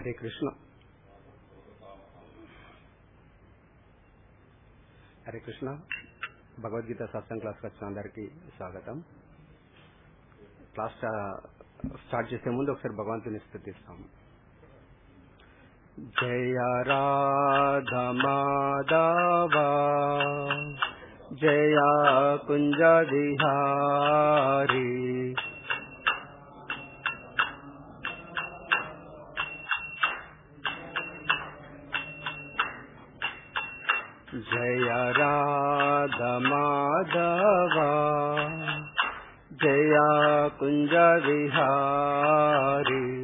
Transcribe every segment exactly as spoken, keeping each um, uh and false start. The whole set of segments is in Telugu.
హరే కృష్ణ. హరే కృష్ణ. భగవద్గీత సత్సంగ్ క్లాస్కి వచ్చిన అందరికీ స్వాగతం. క్లాస్ స్టార్ట్ చేసే ముందు ఒకసారి భగవంతుని స్తుతిస్తాము. జయ రాధ మాధవ జయ కుంజ విహారీ జయ రాధ మాధవ జయ కుంజ విహారీ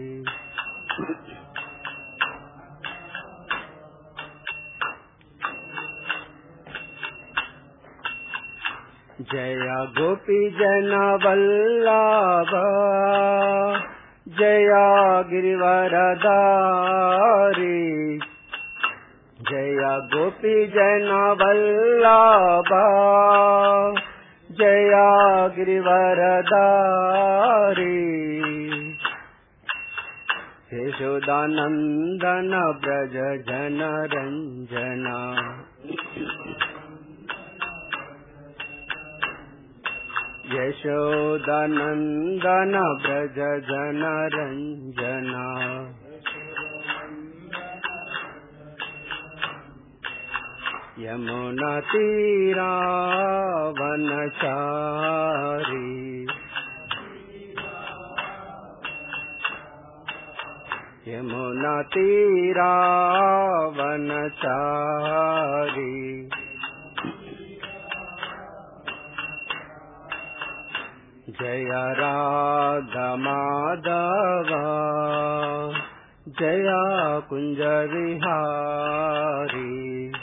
జయ గోపీ జన వల్లభ జయ గిరివరదారి జయ గోపీ జన వల్లభ జయ గిరివరదారి యశోదానందన బ్రజ జన రంజన యశోదానందన బ్రజ జన రంజన యమునా తీరా వనచారి యమునా తీరా వనచారి జయ రాధ మాధవ జయ కుంజ విహారీ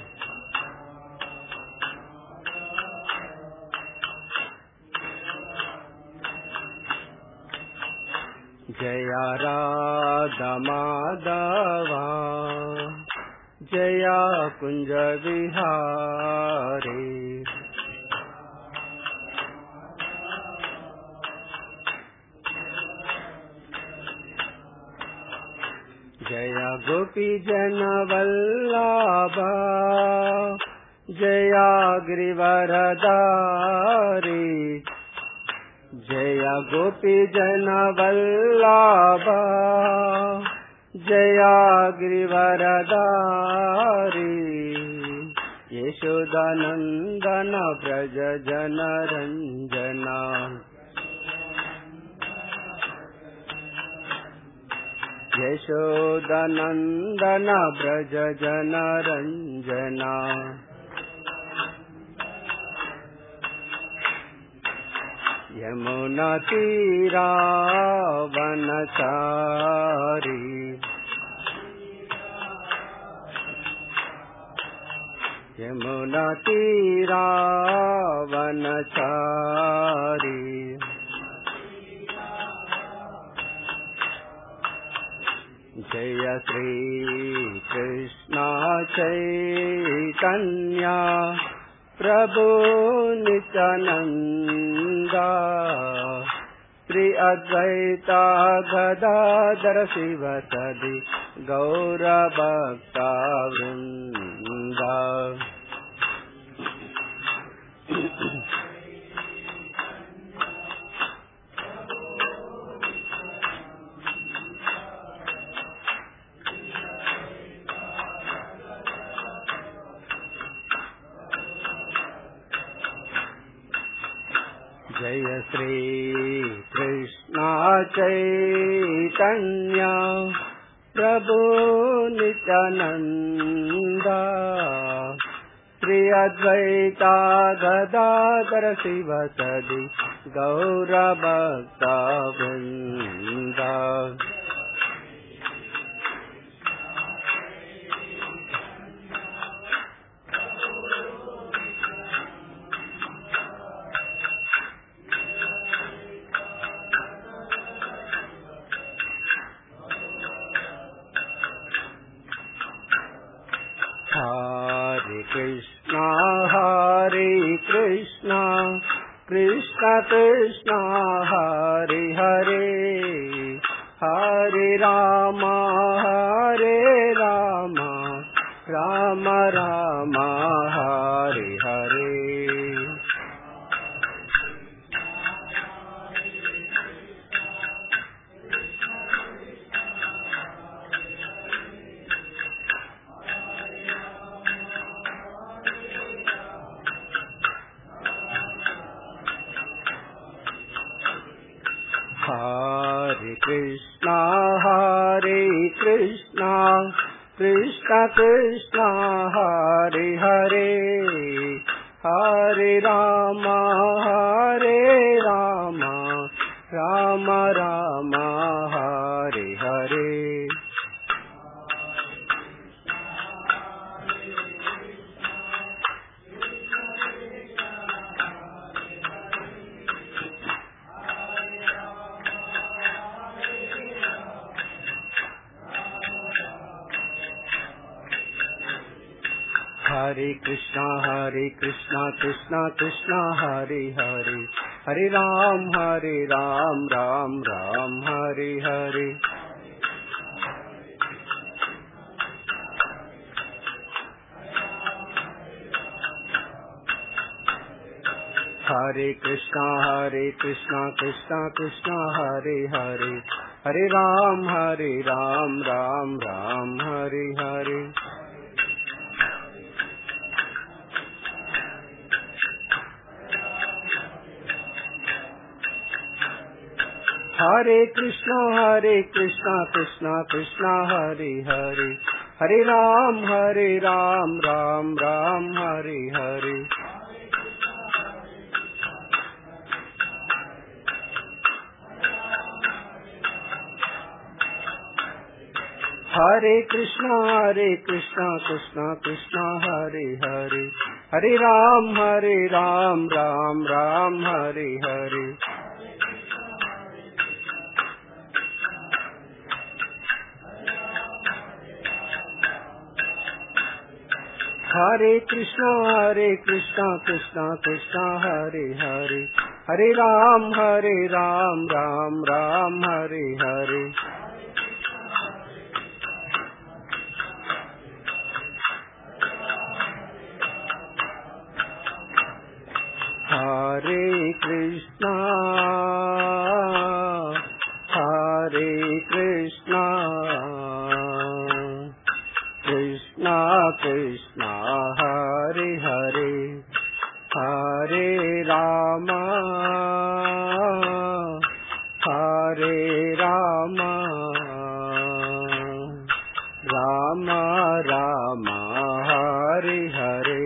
జయ రాధ మాధవ జయ కుంజ విహారీ జయ గోపీ జన వల్లభ జయ గిరివరదారి జయ గోపీ జన వల్లభ జయ గిరివరదారి యశోదానందన బ్రజ జన రంజన యశోదానందన బ్రజ జన రంజన యమునా తీరా వనచారి యమునా తీరా వనచారి జయ శ్రీ కృష్ణ చైతన్య ప్రభు నిత్యానంద శ్రీ అద్వైత గదాధర శివసది గౌర భక్త వృంద జయ శ్రీ కృష్ణ చైతన్య ప్రభు నిత్యానంద శ్రీ అద్వైత గదాధర శివసది గౌర భక్త వృంద Hare Krishna Hare Krishna Krishna Krishna Hare Hare Hare Rama Hare Rama Rama Rama Hare Hare Hare Krishna, Hare Krishna, Krishna Krishna, Hare Hare, Hare Rama, Hare Rama, Rama Rama, Hare Hare. Hare Krishna, Hare Krishna, Krishna Krishna, Hare Hare, Hare Ram, Hare Ram, Ram Ram, Hare Hare. Hare Krishna, Hare Krishna, Krishna Krishna, Hare Hare, Hare Ram, Hare Ram, Ram Ram, Hare Hare. Hare Krishna, Hare Krishna, Krishna Krishna, Hare Hare, Hare Ram, Hare Ram, Ram Ram, Hare Hare. Hare Krishna, Hare Krishna, Krishna Krishna, Hare Hare, Hare Ram, Hare Ram, Ram Ram, Hare Hare. Hare Krishna, Hare Krishna, Krishna Krishna, Hare Hare, Hare Ram, Hare Ram, Ram Ram, Hare Hare. Hare Krishna, Hare Krishna, Krishna Krishna, Hare Hare, Hare Rama, Hare Rama, Rama Rama, Hare Hare.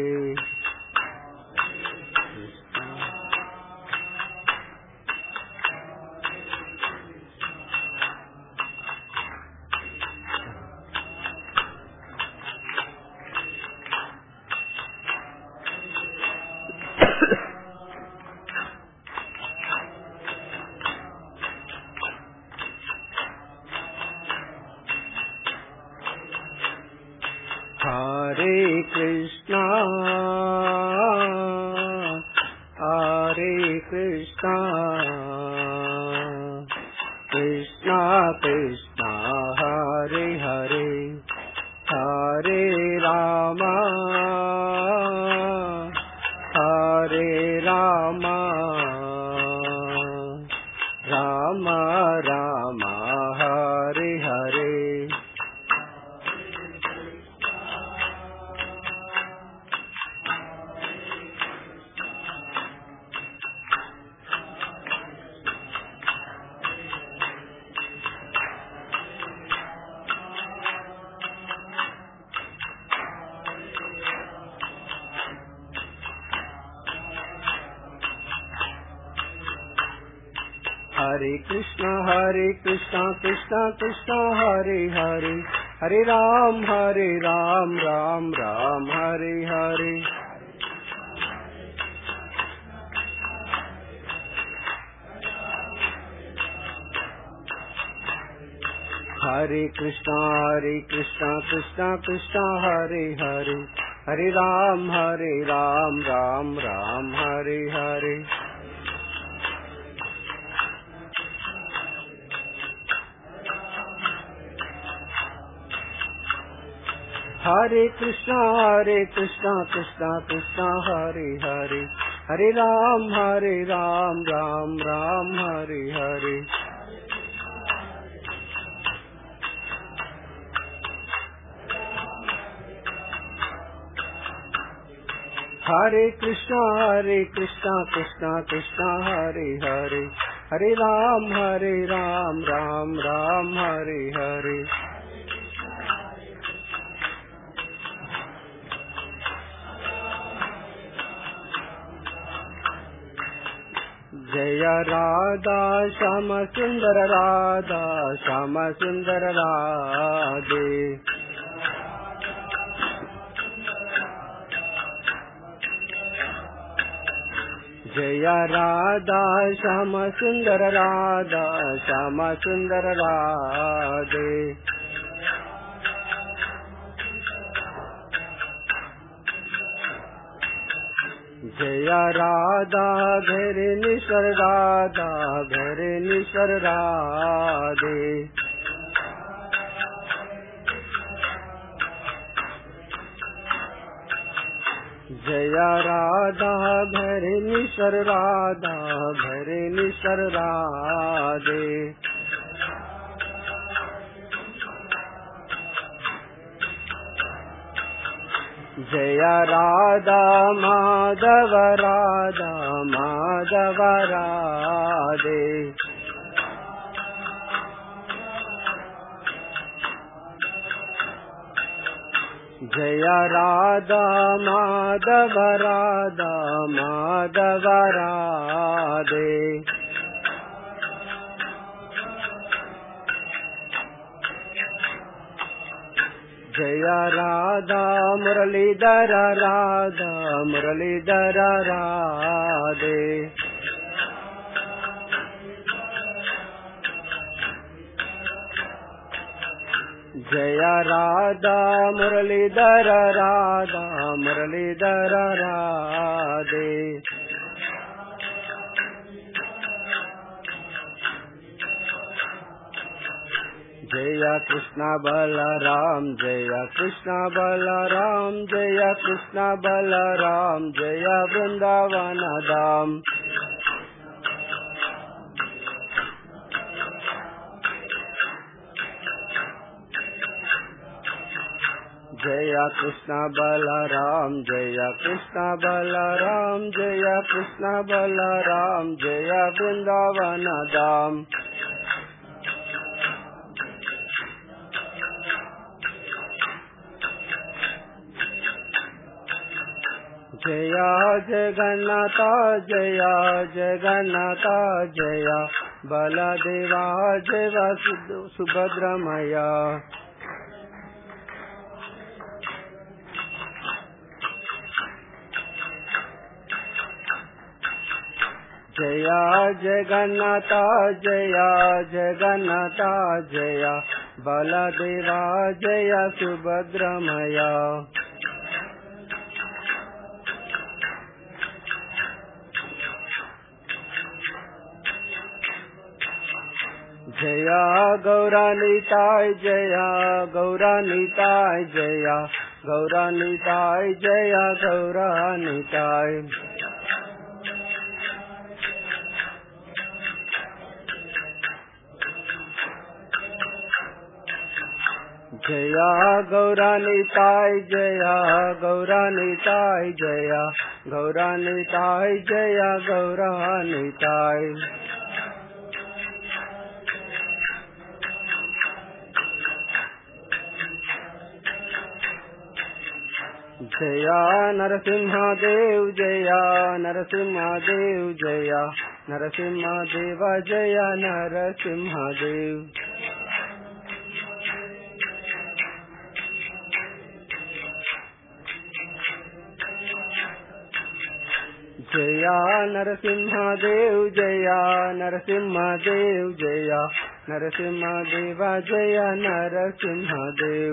Hare Krishna, Hare Krishna, Krishna Krishna, Hare Hare, Hare Rama, Hare Rama, Rama Rama, Hare Hare. Hare Krishna, Hare Krishna, Krishna Krishna, Hare Hare, Hare Ram, Hare Ram, Ram Ram, Hare Hare. Hare Krishna, Hare Krishna, Krishna Krishna, Hare Hare, Hare Ram, Hare Ram, Ram Ram, Hare Hare. Hare Krishna, Hare Krishna, Krishna Krishna, Hare Hare, Hare Ram, Hare Ram, Ram Ram, Hare Hare. Hare Krishna, Hare Krishna, Krishna Krishna, Hare Hare, Hare Ram, Hare Ram, Ram Ram, Hare Hare. Jaya Radha Shama Sundara Radha Shama Sundara Radhe. Jaya Radha Shama Sundara Radha Shama Sundara Radhe. Jaya Radha Ghare Nishar Radha Ghare Nishar Radhe. Jaya Radha Ghare Nishar Radha Ghare Nishar Radhe. Jaya Radha Madhava Radha Madhava Radhe. Jaya Radha Madhava Radha Madhava Radhe. Jaya Radha Muralidhara Radha Muralidhara Radhe. Jaya Radha Muralidhara Radha Muralidhara Radhe. Jaya Krishna Balaram Jaya Krishna Balaram Jaya Krishna Balaram Jaya Vrindavana Dham. Jaya Krishna Balaram Jaya Krishna Balaram Jaya Krishna Balaram Jaya Vrindavana Dham. Jaya Jagannatha Jaya Jagannatha Jaya Baladeva Jaya Subhadramaya. Jaya Jagannatha Jaya Jagannatha Jaya Baladeva Jaya Subhadramaya. Jaya Gauranitai Jaya Gauranitai Jaya Gauranitai Jaya Gauranitai. Jaya Gauranitai Jaya Gauranitai Jaya Gauranitai Jaya Gauranitai. Jaya Narasimha Dev Jaya Narasimha Dev Jaya Narasimha Deva Jaya Narasimha Dev. Jaya Narasimha Dev Jaya Narasimha Dev Jaya Narasimha Deva Jaya Narasimha Dev.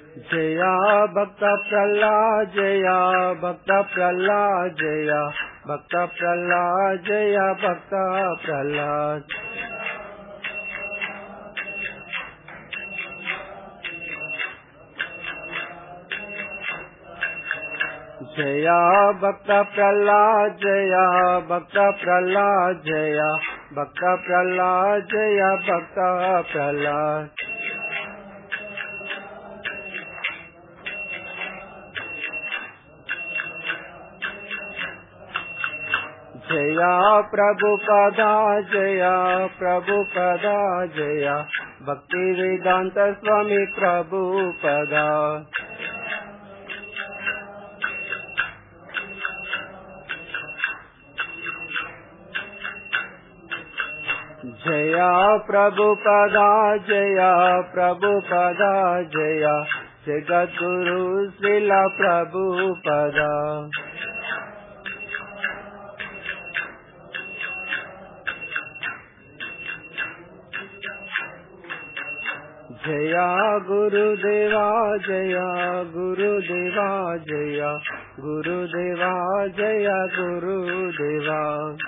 Jaya Bhakta Prahlad Jaya Bhakta Prahlad Jaya भक्त प्रहलाद जय भक्त प्रहलाद। जय भक्त प्रहलाद जय भक्त प्रहलाद जय भक्त प्रहलाद जय भक्त प्रहलाद। जय प्रभुपदा जय प्रभुपदा जय भक्ति वेदांत स्वामी प्रभुपदा। जय प्रभुपदा जय प्रभुपदा जय जगद्गुरु श्रील प्रभुपदा। जय गुरुदेवा जय गुरुदेवा जय गुरुदेवा जय गुरुदेवा।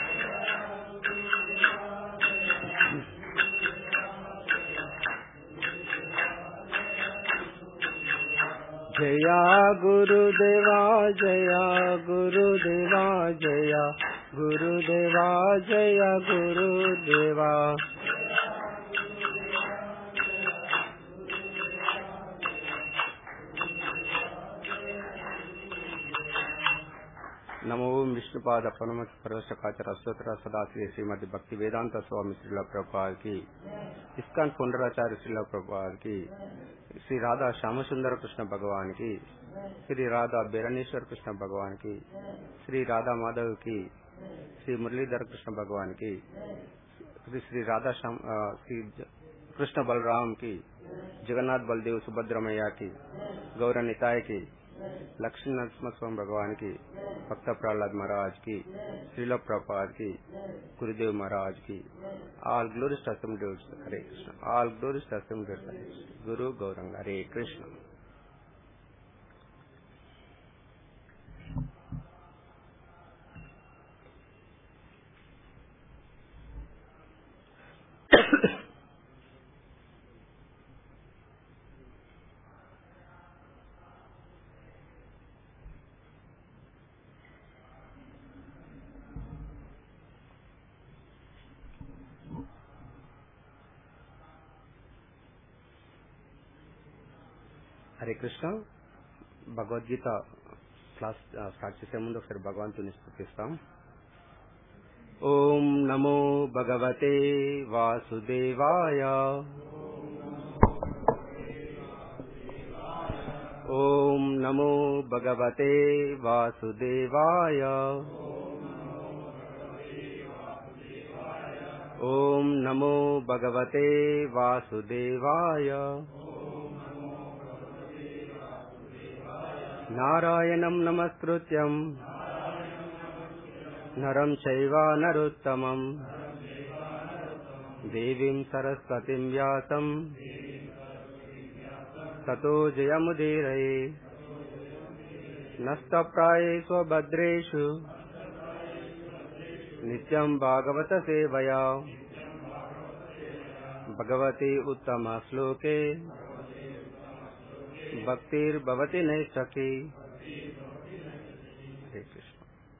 जय गुरुदेवा जय गुरुदेवा जय गुरुदेवा जय गुरुदेवा। नमो विष्णुपाद परम परवशकाचार्य अष्टोत्तर सदा श्री श्रीमद भक्ति वेदांत स्वामी श्रील प्रभुपाद की, इस्कॉन पुंडराचार्य श्रील प्रभुपाद की, श्री राधा श्याम सुंदर कृष्ण भगवान की, श्री राधा बेरनेश्वर कृष्ण भगवान की, श्री राधा माधव की, श्री मुरलीधर कृष्ण भगवान की, श्री श्री राधा श्याम श्री कृष्ण बलराम की, जगन्नाथ बलदेव सुभद्रा मैया की, गौर निताय की, लक्ष्मी नरसिम्हा स्वामी भगवान की, भक्त प्रहलाद महाराज की, श्रील प्रभुपाद की, गुरुदेव महाराज की। All glories to assembled Hare Krishna. All glories to assembled Hare Krishna. Guru Gauranga Hare Krishna. Hare Krishna. Bhagavad Gita class start చేసే ముందు ఒకసారి భగవంతుని స్తుతిస్తాం. ఓం నమో భగవతే వాసుదేవాయ. ఓం నమో భగవతే వాసుదేవాయ. ఓం నమో భగవతే వాసుదేవాయ. నారాయణం నమస్కృత్యం నరం చైవ నరోత్తమం దేవీం సరస్వతిం వ్యాసం తతో జయముదీరయే. నష్టప్రాయేషు భద్రేషు నిత్యం భాగవత సేవయా భగవతి ఉత్తమ శ్లోకే భక్తిర్భవతి నైష్ఠకి. హరే కృష్ణ.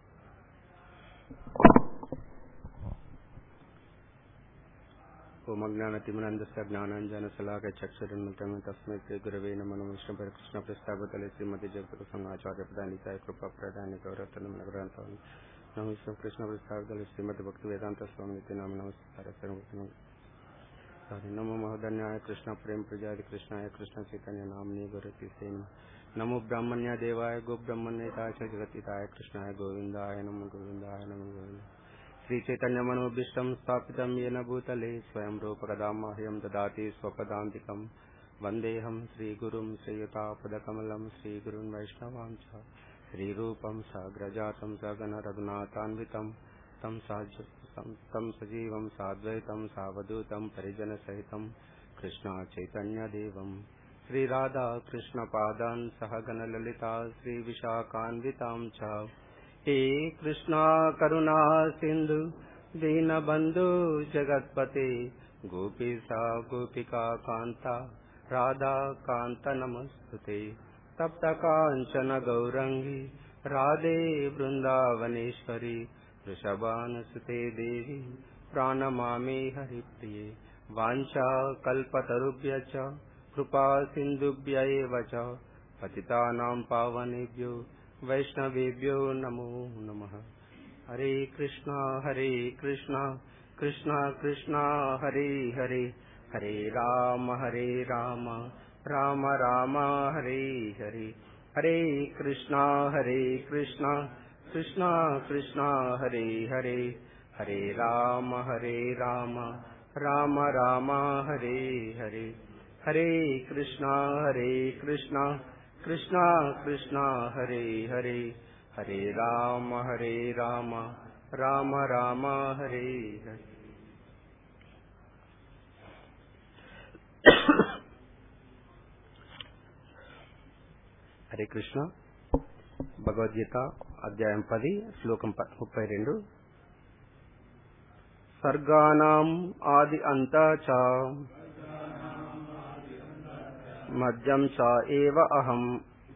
ఓం అజ్ఞానతిమిరంధస్య జ్ఞానాంజనశలాకయ చక్షురున్మిలితం తస్మై శ్రీ గురవే నమః. విష్ణు కృష్ణ ప్రస్తావతలే శ్రీమతి జగద్గురు సంఘాచార్య ప్రధానికాయ కృపా ప్రధాని గౌరవతనం గ్రంథం నమ. విష్ణు కృష్ణ ప్రస్తావతలే శ్రీమతి భక్తి వేదాంత స్వామి నిత్య నామ నమస్కారం. नमो महोदन्याय कृष्ण प्रेम प्रजाति कृष्णाय कृष्ण चैतन्य नामनी गुरति से नमो ब्राह्मण्य देवाय गो ब्रह्मण्यताय च जगतिताय कृष्णाय गोविंदाय नमो गोविंदाय नमो गोविंद. श्री चैतन्य मनोभीष्टं स्थापितं येन भूतले स्वयं रूपकदामह्यं ददाति स्वपदान्तिकं. वन्देऽहं श्रीगुरुं श्रीयुतापदकमलं श्रीगुरुं वैष्णवां च श्रीरूपं साग्रजातं सगण रघुनाथान्वितं तं साज तं सजीवं साद्वैतं सावधूतं परिजन सहितं कृष्ण चैतन्य देवं श्री राधा कृष्ण पादान् सहगण ललिता श्री विशाखान्वितां च हे कृष्णा करुणा सिंधु दीनबंधु जगत्पते गोपीसा गोपिका कांता राधा कांत नमस्तुते। तप्त कांचन गौरंगी राधे वृंदावनेश्वरी वृषभानुसुते देवी प्रणमामि हरिप्रिये। वाञ्छा कल्पतरुभ्यश्च कृपा सिन्धुभ्य एव च पतितानां पावनेभ्यो वैष्णवेभ्यो नमो नमः। हरे कृष्णा हरे कृष्णा कृष्णा कृष्णा हरे हरे हरे राम हरे राम राम राम हरे हरे। हरे कृष्णा हरे कृष्णा कृष्णा कृष्णा हरे हरे हरे राम हरे राम राम राम हरे हरे। हरे कृष्णा हरे कृष्णा कृष्णा कृष्णा हरे हरे हरे राम हरे राम राम राम हरे हरे। హరే కృష్ణ. భగవద్గీత అధ్యాయం పది శ్లోకం ముప్పై రెండు. సర్గానాం ఆది అంత చ మధ్యం చ ఏవ అహం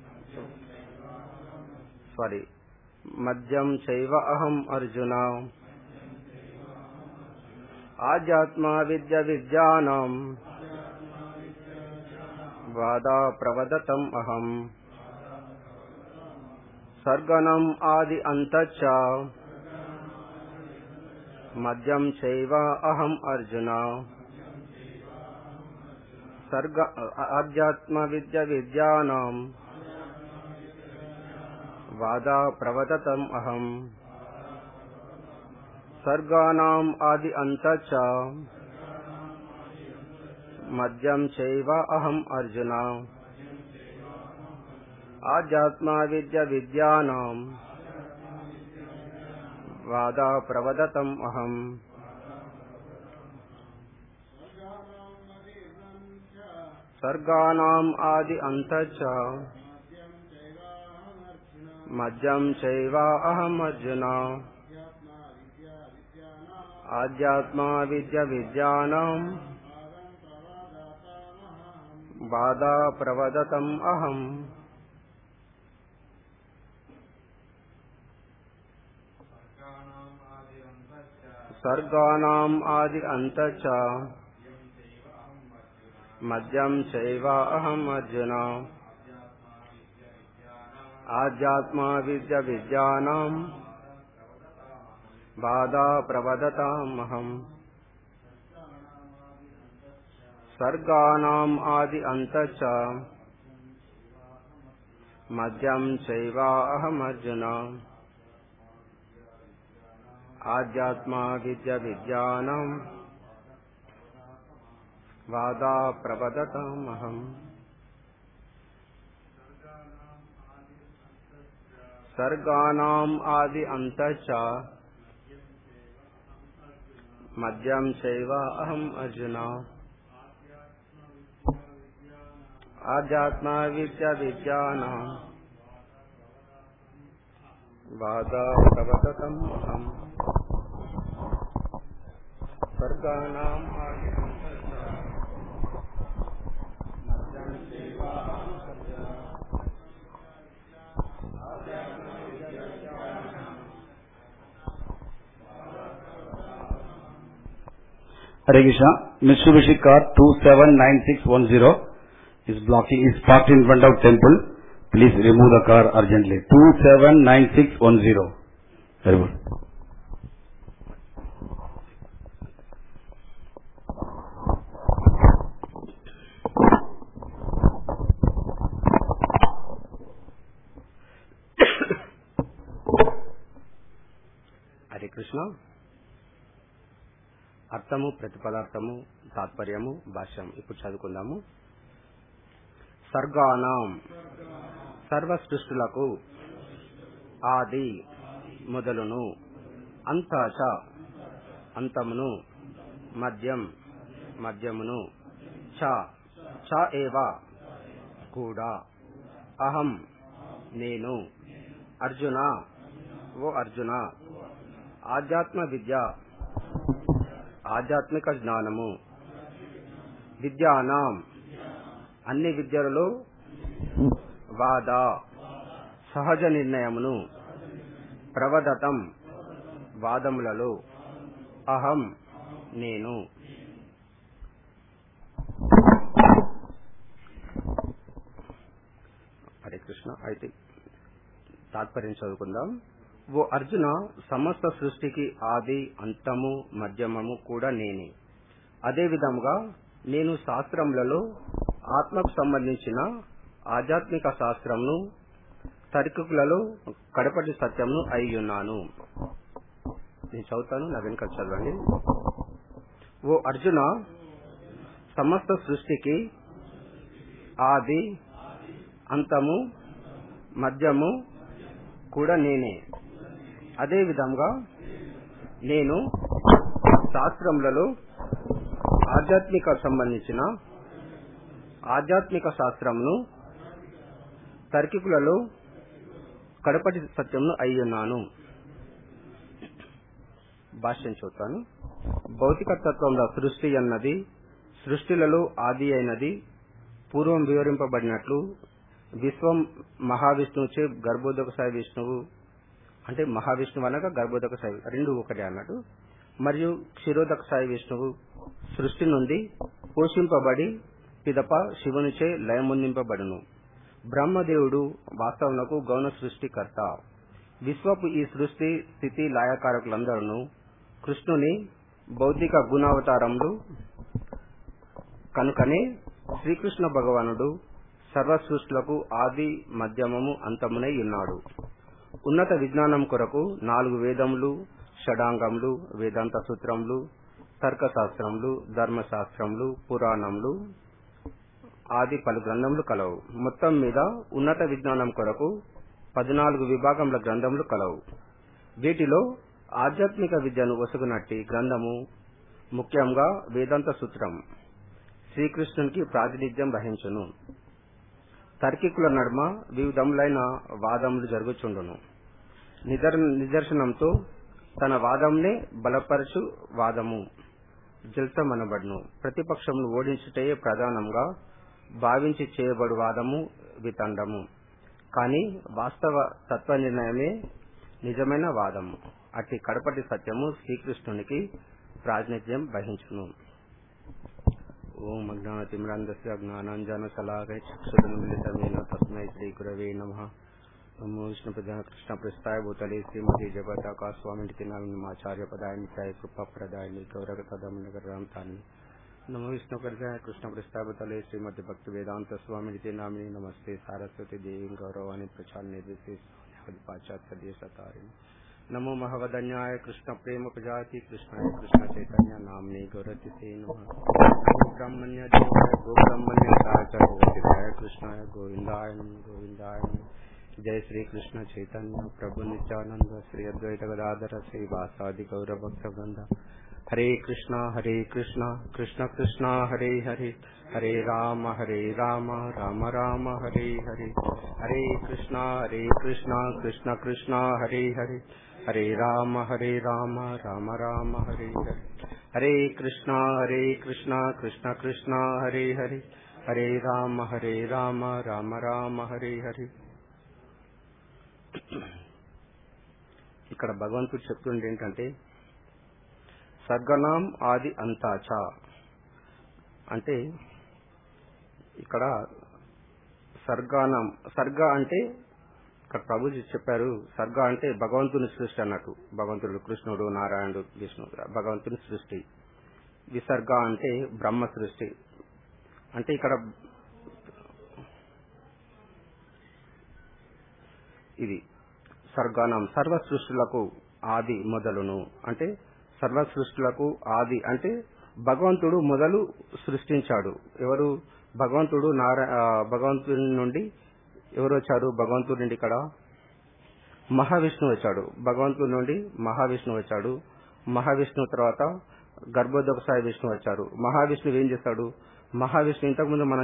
సారీ మధ్యం చైవ అహం అర్జున ఆధ్యాత్మ విద్య విద్యానాం వాదా ప్రవదతం అహం సర్గణం ఆది అంతచ్చ మధ్యం చైవ అహం అర్జున సర్గ ఆధ్యాత్మ విద్య విద్యానాం వాదా ప్రవదతం అహం సర్గానాం ఆది అంతచ్చ మధ్యం చైవ అహం అర్జున ఆధ్యాత్మ విద్య విద్యానాం వాదా ప్రవదతం అహం సర్గానాం ఆది అంతచ్చ మధ్యం చైవ అహం అర్జున ఆధ్యాత్మ విద్య విద్యానాం వాదా ప్రవదతం అహం. సర్గానాం ఆది అంతచ్చ మధ్యం చైవ అహం అర్జున ఆధ్యాత్మ విద్య విద్యానాం వాదా ప్రవదతాం అహం. సర్గానాం ఆది అంతచ్చ మధ్యం చైవ అహం అర్జున ఆధ్యాత్మ విద్య విద్యానాం వాదా ప్రవదతాం అహం. సర్గానాం ఆది అంతచ్చ మధ్యం చైవ అహం అర్జున ఆధ్యాత్మ విద్య విద్యానాం వాదా ప్రవదతం అహం. సర్గానాం ఆది అంతచ్చ మధ్యం చైవ అహం అర్జున ఆధ్యాత్మ విద్య విద్యానాం. Hare Krishna. Mitsubishi car two seven nine six one zero is blocking, is parked in front of temple. Please remove the car urgently. two seven nine six one zero. Very good. Hare Krishna. అర్థము, ప్రతిపదార్థము, తాత్పర్యము, భాష్యం ఇప్పుడు చదువుకుందాము. సర్గానాం సర్వ సృష్టులకు ఆది మొదలును అంతచ అంతమును మధ్యం మధ్యమును చ చ ఏవ కూడా అహం నేను అర్జున ఓ అర్జున, ఆధ్యాత్మ విద్య, ఆధ్యాత్మిక జ్ఞానము, విద్యానాం అన్ని విద్యలలో వాద సహజ నిర్ణయమును, ప్రవదతం వాదములలో, అహం నేను. హరే కృష్ణ. అయితే తాత్పర్యం చదువుకుందాం. ఓ అర్జున, సమస్త సృష్టికి ఆది అంతము మధ్యమము కూడా నేనే. అదే విధముగా నేను శాస్త్రములలో ఆత్మకు సంబంధించిన ఆధ్యాత్మిక శాస్త్రమును, తర్కికులలో కడపటి సత్యమును అయ్యున్నాను. నేను చదువుతాను, నా వెనుక చదవండి. ఓ అర్జున, సమస్త సృష్టికి ఆది అంతము మధ్యము కూడా నేనే. అదే విధంగా నేను శాస్త్రములలో ఆధ్యాత్మిక సంబంధించిన ఆధ్యాత్మిక శాస్త్రమును, తర్కికులలో కడపటి సత్యమును అయ్యున్నాను. భాష్యం చూస్తాను. భౌతిక తత్వంలో సృష్టి అన్నది సృష్టిలలో ఆది అయినది పూర్వం వివరింపబడినట్లు విశ్వం మహావిష్ణువుచే గర్భోదక సాయి విష్ణువు అంటే మహావిష్ణువు అనగా గర్భోదక సాయి రెండు ఒకటే అన్నట్టు, మరియు క్షీరోదక సాయి విష్ణువు సృష్టి నుండి పోషింపబడి పిదప శివునిచే లయముందింపబడును. బ్రహ్మదేవుడు వాస్తవనకు గౌణ సృష్టికర్త. విశ్వపు ఈ సృష్టి స్థితి లయకారకులందరూ కృష్ణుని భౌతిక గుణావతారములు కనుకనే శ్రీకృష్ణ భగవానుడు సర్వ సృష్టిలకు ఆది మధ్యమము అంతమునై ఉన్నాడు. ఉన్నత విజ్ఞానం కొరకు నాలుగు వేదములు, షడాంగములు, వేదాంత సూత్రములు, తర్కశాస్త్రములు, ధర్మశాస్త్రములు, పురాణములు ఆది పలు గ్రంథములు కలవు. మొత్తం మీద ఉన్నత విజ్ఞానం కొరకు పద్నాలుగు విభాగముల గ్రంథములు కలవు. వీటిలో ఆధ్యాత్మిక విద్యను ఒసుగునట్టి గ్రంథము ముఖ్యంగా వేదాంత సూత్రం శ్రీకృష్ణునికి ప్రాతినిధ్యం వహించును. తర్కికుల నడుమ వివిధములైన వాదములు జరుగుచుండును. నిదర్శనంతో తన వాదంనే బలపరచు వాదము జల్సమనబడును. ప్రతిపక్షమును ఓడించుటయే ప్రధానంగా భావించి చేయబడు వాదము వితండము. కాని వాస్తవ తత్వ నిర్ణయమే నిజమైన వాదము. అట్టి కడపటి సత్యము శ్రీకృష్ణునికి ప్రాతినిధ్యం వహించును. ఓం అజ్ఞానతిమిరాంధస్య జ్ఞానాంజనశలాకై చక్షురున్మిలితమేన తస్మై శ్రీ గురవే నమః. నమో విష్ణుపదాయ కృష్ణ ప్రస్థాయ భూతలే శ్రీమతి జగదాకా స్వామికి నామాచార్య పదాయ నిత్యాయ కృపాప్రదాయ గౌరవతదమనగరాంతాన్ని. నమో విష్ణుపదాయ కృష్ణ ప్రస్థాయ భూతలే శ్రీమతి భక్తి వేదాంత స్వామికి నామిని నమస్తే సారస్వతి దేవి గౌరవాన్ని ప్రచార నిర్దేశించి పాశ్చాత్య దేశతారిణి. నమో మహవదన్యాయ కృష్ణ ప్రేమ ప్రజాతి కృష్ణాయ కృష్ణ చైతన్య నామ్ని గౌరతి సే నమః. బ్రహ్మణ్య దేవాయ గో బ్రహ్మణ్యాయ కృష్ణాయ గోవిందాయ గోవిందాయ. జయ శ్రీ కృష్ణ చైతన్య ప్రభు నిత్యానంద శ్రీ అద్వైత గదాధర శ్రీ వాసాది గౌర భక్త వృంద. హరే కృష్ణ హరే కృష్ణ కృష్ణ కృష్ణ హరే హరే హరే రామ హరే రామ రామ రామ హరే హరే. హరే కృష్ణ హరే కృష్ణ కృష్ణ కృష్ణ హరే హరే హరే రామ హరే రామ రామ రామ హరే హరే. హరే కృష్ణ హరే కృష్ణ కృష్ణ కృష్ణ హరే హరే హరే రామ హరే రామ రామ రామ హరే హరే. ఇక్కడ భగవంతుడు చెప్తుండే ఏంటంటే సర్గనాం ఆది అంతాచ అంటే ఇక్కడ సర్గానం సర్గ అంటే ఇక్కడ ప్రభుజీ చెప్పారు సర్గ అంటే భగవంతుని సృష్టి అన్నట్టు. భగవంతుడు కృష్ణుడు నారాయణుడు విష్ణుడు భగవంతుని సృష్టి. విసర్గ అంటే బ్రహ్మ సృష్టి. అంటే ఇక్కడ ఇది సర్గానం సర్వ సృష్టిలకు ఆది మొదలును అంటే సర్వ సృష్టిలకు ఆది అంటే భగవంతుడు మొదలు సృష్టించాడు. ఎవరు? భగవంతుడు నారాయణ భగవంతుడి నుండి ఎవరు వచ్చారు? భగవంతుడి నుండి ఇక్కడ మహావిష్ణువు వచ్చాడు. భగవంతుడి నుండి మహావిష్ణువు వచ్చాడు. మహావిష్ణువు తర్వాత గర్భోదక సాయి విష్ణువు వచ్చారు. మహావిష్ణువు ఏం చేస్తాడు? మహావిష్ణువు ఇంతకుముందు మనం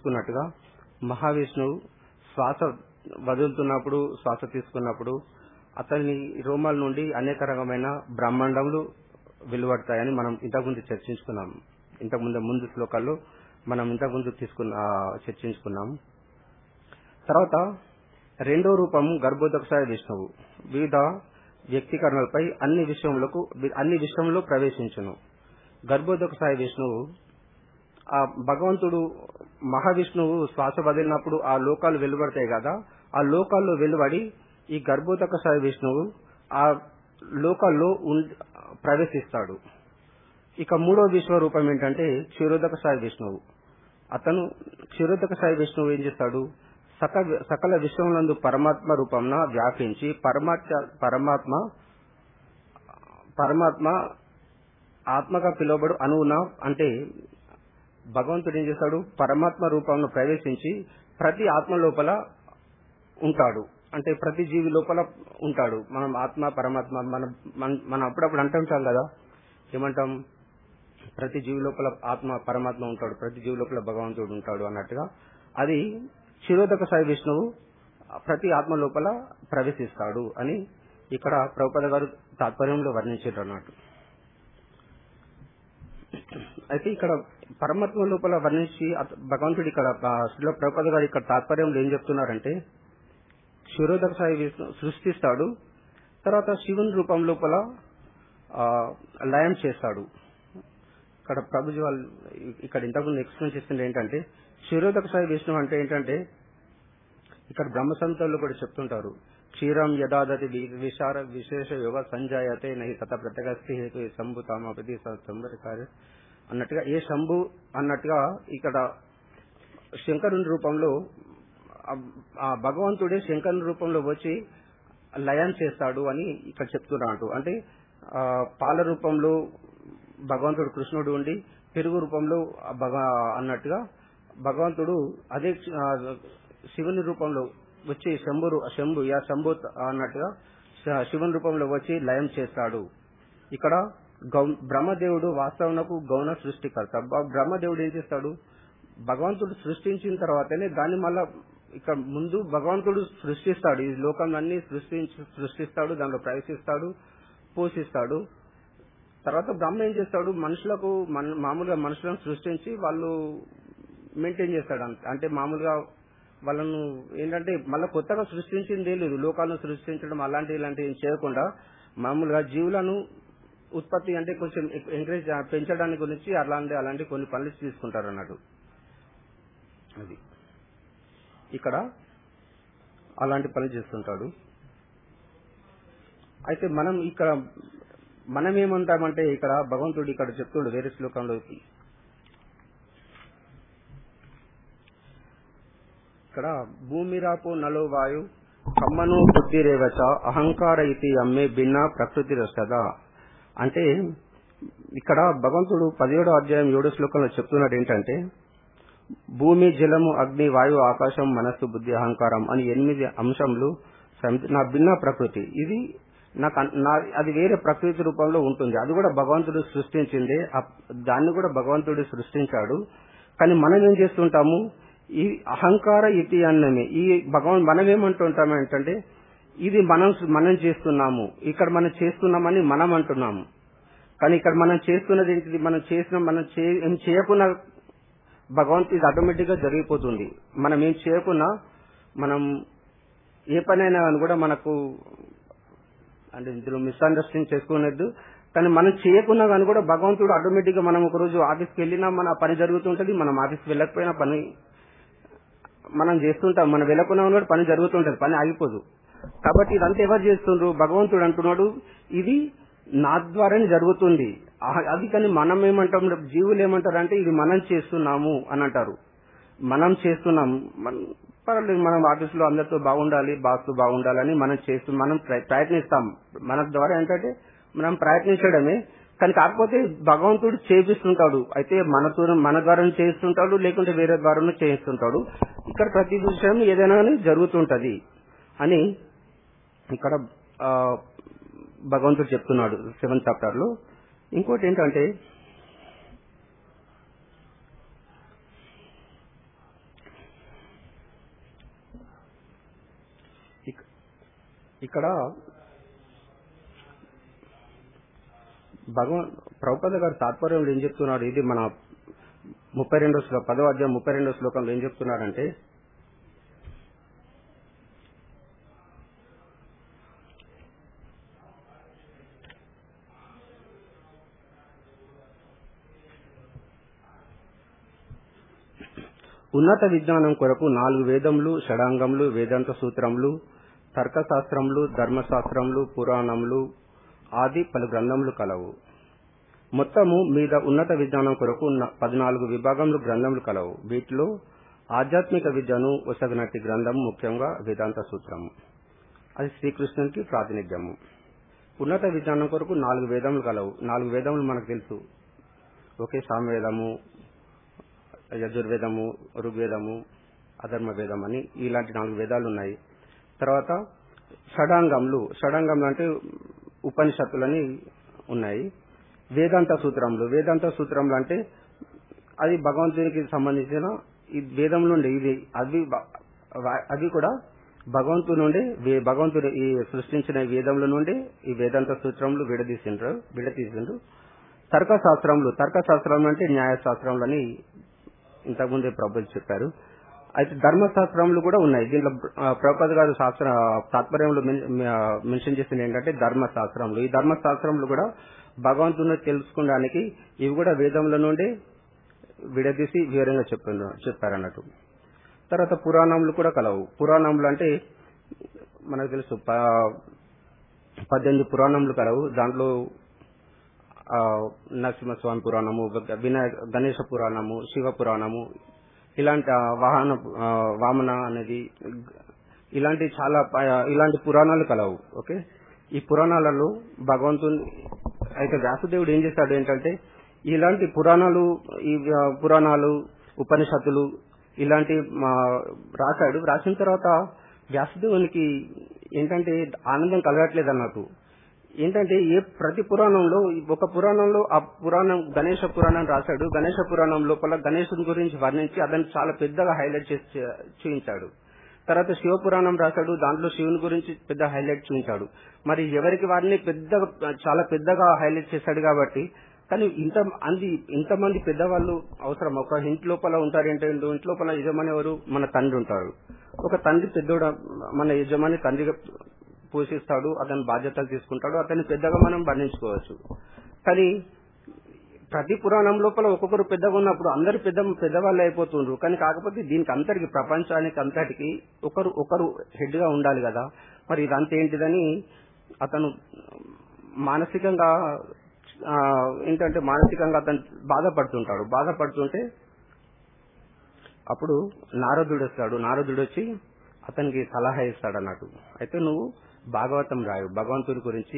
చర్చించుకున్నట్టుగా మహావిష్ణువు శ్వాస వదులుతున్నప్పుడు శ్వాస తీసుకున్నప్పుడు అతని రోమాల నుండి అనేక రకమైన బ్రహ్మాండములు వెలువడతాయని మనం ఇంతకుముందు చర్చించుకున్నాం. ఇంతకుముందు ముందు శ్లోకాల్లో మనం ఇంతకుముందు తీసుకున్న చర్చించుకున్నాం. తర్వాత రెండో రూపం గర్భోదకసాయ విష్ణువు వివిధ వ్యక్తీకరణలపై అన్ని విషయములకు అన్ని విషయంలో ప్రవేశించును. గర్భోదకసాయ విష్ణువు ఆ భగవంతుడు మహావిష్ణువు శ్వాస వదిలినప్పుడు ఆ లోకాలు వెలువడతాయి కదా, ఆ లోకాల్లో వెలువడి ఈ గర్భోదకసాయ విష్ణువు ఆ లోకాల్లో ప్రవేశిస్తాడు. ఇక మూడో విశ్వరూపం ఏంటంటే క్షీరోదకసాయ విష్ణువు. అతను క్షీరోదకసాయ విష్ణువు ఏం చేస్తాడు, సకల సకల విశ్వములందు పరమాత్మ రూపంన వ్యాపించి పరమాత్మ పరమాత్మ పరమాత్మ ఆత్మగా పిలువబడు అణువున అంటే భగవంతుడు ఏం చేస్తాడు, పరమాత్మ రూపంలో ప్రవేశించి ప్రతి ఆత్మ లోపల ఉంటాడు. అంటే ప్రతి జీవి లోపల ఉంటాడు. మనం ఆత్మ పరమాత్మ మనం మనం అప్పుడప్పుడు అంటుంటాం కదా, ఏమంటాం, ప్రతి జీవి లోపల ఆత్మ పరమాత్మ ఉంటాడు, ప్రతి జీవి లోపల భగవంతుడు ఉంటాడు అన్నట్టుగా. అది క్షీరోదకసాయ విష్ణువు ప్రతి ఆత్మ లోపల ప్రవేశిస్తాడు అని ఇక్కడ ప్రభుపాద గారు తాత్పర్యంలో వర్ణించారు అన్నట్టు. అయితే ఇక్కడ పరమాత్మ లోపల వర్ణించి భగవంతుడు ఇక్కడ శ్రీల ప్రభుపాద గారు ఇక్కడ తాత్పర్యంలో ఏం చెప్తున్నారంటే, క్షీరోదకసాయ విష్ణు సృష్టిస్తాడు, తర్వాత శివుని రూపం లోపల లయం చేస్తాడు. ఇక్కడ ప్రభుజీ వాళ్ళు ఇక్కడ ఇంతకుముందు ఎక్స్ప్లెయిన్ చేస్తుంది ఏంటంటే, క్షీరోదకసాయ విష్ణు అంటే ఏంటంటే ఇక్కడ బ్రహ్మ సంహితల్లో కూడా చెప్తుంటారు, క్షీరం యదాదతి విశార విశేష యోగ సంజాయతే నహి తత ప్రత్యగస్తి హేతు ఏ శంభు తామాపతి సంబరికార్య అన్నట్టుగా ఏ శంభు అన్నట్టుగా ఇక్కడ శంకరుని రూపంలో ఆ భగవంతుడే శంకరుని రూపంలో వచ్చి లయం చేస్తాడు అని ఇక్కడ చెప్తున్నాడు. అంటే పాల రూపంలో భగవంతుడు కృష్ణుడు ఉండి పెరుగు రూపంలో అన్నట్టుగా భగవంతుడు అదే శివుని రూపంలో వచ్చి శంభు శంభు యా శంభు అన్నట్టుగా శివుని రూపంలో వచ్చి లయం చేస్తాడు. ఇక్కడ బ్రహ్మదేవుడు వాస్తవనకు గౌణ సృష్టికర్త. బ్రహ్మదేవుడు ఏం చేస్తాడు, భగవంతుడు సృష్టించిన తర్వాతనే దాన్ని మళ్ళా ఇక్కడ ముందు భగవంతుడు సృష్టిస్తాడు, ఈ లోకాలన్నీ సృష్టించి సృష్టిస్తాడు దానిలో ప్రవేశిస్తాడు, పోషిస్తాడు. తర్వాత బ్రహ్మ ఏం చేస్తాడు, మనుషులకు మామూలుగా మనుషులను సృష్టించి వాళ్ళు మెయింటైన్ చేస్తాడు. అంటే మామూలుగా వాళ్ళను ఏంటంటే మళ్ళీ కొత్తగా సృష్టించిందే లేదు, లోకాలను సృష్టించడం అలాంటి ఇలాంటివి ఏం చేయకుండా మామూలుగా జీవులను ఉత్పత్తి అంటే కొంచెం ఎంకరేజ్ పెంచడానికి గురించి అలాంటి అలాంటి కొన్ని పనులు తీసుకుంటారు అన్నట్టు. అది ఇక్కడ అలాంటి పనులు చేస్తుంటాడు. అయితే మనం ఇక్కడ మనం ఏమంటామంటే ఇక్కడ భగవంతుడు ఇక్కడ చెప్తుండు వేరే శ్లోకంలోకి, ఇక్కడ భూమిరాపు నలో వాయు కమ్మను బుద్ధిరేవచ అహంకార ఇది అమ్మే భిన్న ప్రకృతి రసద. అంటే ఇక్కడ భగవంతుడు పదిహేడో అధ్యాయం ఏడో శ్లోకంలో చెప్తున్నాడు ఏంటంటే, భూమి జలము అగ్ని వాయు ఆకాశం మనస్సు బుద్ధి అహంకారం అని ఎనిమిది అంశములు నా భిన్న ప్రకృతి. ఇది నాకు అది వేరే ప్రకృతి రూపంలో ఉంటుంది, అది కూడా భగవంతుడు సృష్టించింది, దాన్ని కూడా భగవంతుడు సృష్టించాడు. కానీ మనం ఏం చేస్తుంటాము, ఈ అహంకార ఇతి అన్నమే ఈ భగవాన్ మనం ఏమంటుంటాము ఏంటంటే ఇది మనం మనం చేస్తున్నాము, ఇక్కడ మనం చేస్తున్నామని మనం అంటున్నాము. కానీ ఇక్కడ మనం చేస్తున్నది ఏంటిది, మనం చేసిన మనం ఏం చేయకున్నా భగవంతుడు ఇది ఆటోమేటిక్ గా జరిగిపోతుంది. మనం ఏం చేయకున్నా మనం ఏ పనైనా కూడా మనకు అంటే ఇందులో మిస్అండర్స్టాండింగ్ చేసుకునేది, కానీ మనం చేయకున్నా కానీ కూడా భగవంతుడు ఆటోమేటిక్ గా మనం ఒక రోజు ఆఫీస్కి వెళ్ళినా మన పని జరుగుతుంటది, మనం ఆఫీస్కి వెళ్ళకపోయినా పని మనం చేస్తుంటాం, మనం వెళ్ళకున్నా కూడా పని జరుగుతుంటది, పని ఆగిపోదు. కాబట్టి ఇదంతా ఎవరు చేస్తుండ్రు, భగవంతుడు అంటున్నాడు ఇది నా ద్వారానే జరుగుతుంది. అది కానీ మనం ఏమంటాం, జీవులు ఏమంటారు అంటే ఇది మనం చేస్తున్నాము అని అంటారు. మనం చేస్తున్నాం పర్వాలేదు, మనం ఆఫీసులో అందరితో బాగుండాలి, బాస్తో బాగుండాలని మనం చేస్తూ మనం ప్రయత్నిస్తాం. మన ద్వారా ఏంటంటే మనం ప్రయత్నించడమే, కానీ కాకపోతే భగవంతుడు చేపిస్తుంటాడు. అయితే మనతో మన ద్వారా చేస్తుంటాడు, లేకుంటే వేరే ద్వారా చేయిస్తుంటాడు. ఇక్కడ ప్రతి విషయం ఏదైనా జరుగుతుంటది అని ఇక్కడ భగవంతుడు చెప్తున్నాడు సెవెంత్ చాప్టర్ లో. ఇంకోటి ఏంటంటే ఇక్కడ భగవాన్ ప్రభుపాద గారు తాత్పర్యంలో ఏం చెప్తున్నారు, ఇది మన ముప్పై రెండో శ్లోకం పదో అధ్యాయం ముప్పై రెండో శ్లోకంలో ఏం చెప్తున్నారంటే, ఉన్నత విజ్ఞానం కొరకు నాలుగు వేదములు, షడాంగములు, వేదాంత సూత్రములు, తర్కశాస్త్రములు, ధర్మశాస్త్రములు, పురాణములు ఆది పలు గ్రంథములు కలవు. మొత్తము మీద ఉన్నత విజ్ఞానం కొరకు పద్నాలుగు విభాగములు గ్రంథములు కలవు. వీటిలో ఆధ్యాత్మిక విద్యను ఒసగనట్టి గ్రంథము ముఖ్యంగా వేదాంత సూత్రము. అది శ్రీకృష్ణునికి ప్రాతినిధ్యము. ఉన్నత విజ్ఞానం కొరకు నాలుగు వేదములు కలవు. నాలుగు వేదములు మనకు తెలుసు. ఒకే సామవేదము, యజుర్వేదము, ఋగ్వేదము, అధర్మ వేదం అని ఇలాంటి నాలుగు వేదాలు ఉన్నాయి. తర్వాత షడాంగములు, షడాంగములు అంటే ఉపనిషత్తులని ఉన్నాయి. వేదాంత సూత్రములు, వేదాంత సూత్రములు అంటే అది భగవంతునికి సంబంధించిన ఈ వేదం నుండి ఇది అది అది కూడా భగవంతుడి నుండి భగవంతుడు ఈ సృష్టించిన వేదముల నుండి ఈ వేదాంత సూత్రములు విడదీసిండ్రు విడదీసిండ్రు తర్కశాస్త్రములు, తర్కశాస్త్రములు అంటే న్యాయశాస్త్రములు అని ఇంతకుముందే ప్రభుత్వం చెప్పారు. అయితే ధర్మశాస్త్రములు కూడా ఉన్నాయి. దీంట్లో ప్రభుపాద గారు శాస్త్ర తాత్పర్యంలో మెన్షన్ చేసింది ఏంటంటే ధర్మశాస్త్రములు. ఈ ధర్మశాస్త్రములు కూడా భగవంతుని తెలుసుకోవడానికి ఇవి కూడా వేదముల నుండి విడదీసి వివరంగా చెప్పారు చెప్పారన్నట్టు. తర్వాత పురాణములు కూడా కలవు. పురాణములు అంటే మనకు తెలుసు పద్దెనిమిది పురాణములు కలవు. దాంట్లో నరసింహస్వామి పురాణము, వినాయ గణేశ పురాణము, శివ పురాణము, ఇలాంటి వాహన వామన అనేది ఇలాంటి చాలా ఇలాంటి పురాణాలు కలవు. ఓకే, ఈ పురాణాలలో భగవంతుని అయితే వ్యాసదేవుడు ఏం చేశాడు ఏంటంటే ఇలాంటి పురాణాలు ఈ పురాణాలు ఉపనిషత్తులు ఇలాంటి రాశాడు. రాసిన తర్వాత వ్యాసదేవునికి ఏంటంటే ఆనందం కలగట్లేదు అన్నట్టు. ఏంటంటే ఏ ప్రతి పురాణంలో ఒక పురాణంలో ఆ పురాణం గణేశ పురాణం రాశాడు. గణేశ పురాణం లోపల గణేశుని గురించి వర్ణించి అతన్ని చాలా పెద్దగా హైలైట్ చేసి చూపించాడు. తర్వాత శివ పురాణం రాశాడు. దాంట్లో శివుని గురించి పెద్ద హైలైట్ చూపించాడు. మరి ఎవరికి వారిని పెద్దగా చాలా పెద్దగా హైలైట్ చేశాడు కాబట్టి, కానీ ఇంత అంది ఇంతమంది పెద్దవాళ్ళు అవసరం. ఒక ఇంటి లోపల ఉంటారు ఏంటంటే ఇంటి లోపల యజమాని ఎవరు, మన తండ్రి ఉంటారు. ఒక తండ్రి పెద్దోడు, మన యజమాని తండ్రిగా పోషిస్తాడు, అతని బాధ్యతలు తీసుకుంటాడు, అతన్ని పెద్దగా మనం వర్ణించుకోవచ్చు. కానీ ప్రతి పురాణం లోపల ఒక్కొక్కరు పెద్దగా ఉన్నప్పుడు అందరు పెద్ద పెద్దవాళ్ళు అయిపోతుండ్రు. కానీ కాకపోతే దీనికి అంతటికి ప్రపంచానికి అంతటికి ఒకరు ఒకరు హెడ్ గా ఉండాలి కదా. మరి ఇదంతా ఏంటిదని అతను మానసికంగా ఏంటంటే మానసికంగా అతను బాధపడుతుంటాడు. బాధపడుతుంటే అప్పుడు నారదుడు వస్తాడు. నారదుడు వచ్చి అతనికి సలహా ఇస్తాడు అన్నట్టు. అయితే నువ్వు భాగవతం రాయు, భగవంతుడి గురించి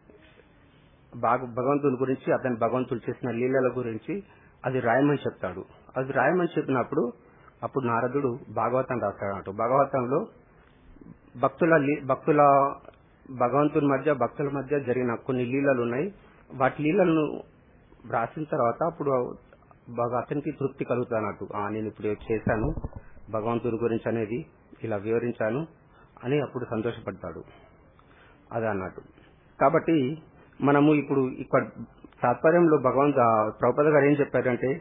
భగవంతుని గురించి అతని భగవంతుడు చేసిన లీలల గురించి అది రాయమని చెప్తాడు. అది రాయమని చెప్పినప్పుడు అప్పుడు నారదుడు భాగవతం రాస్తాడు అన్నట్టు. భాగవతంలో భక్తుల భక్తుల భగవంతుని మధ్య భక్తుల మధ్య జరిగిన కొన్ని లీలలు ఉన్నాయి. వాటి లీలలను రాసిన తర్వాత అప్పుడు అతనికి తృప్తి కలుగుతానట్టు. నేను ఇప్పుడు చేశాను భగవంతుడి గురించి అనేది ఇలా వివరించాను అని అప్పుడు సంతోషపడతాడు. అదే అన్నట్టు. కాబట్టి మనము ఇప్పుడు ఇక్కడ తాత్పర్యంలో భగవంతు ప్రభుపాద గారు ఏం చెప్పారంటే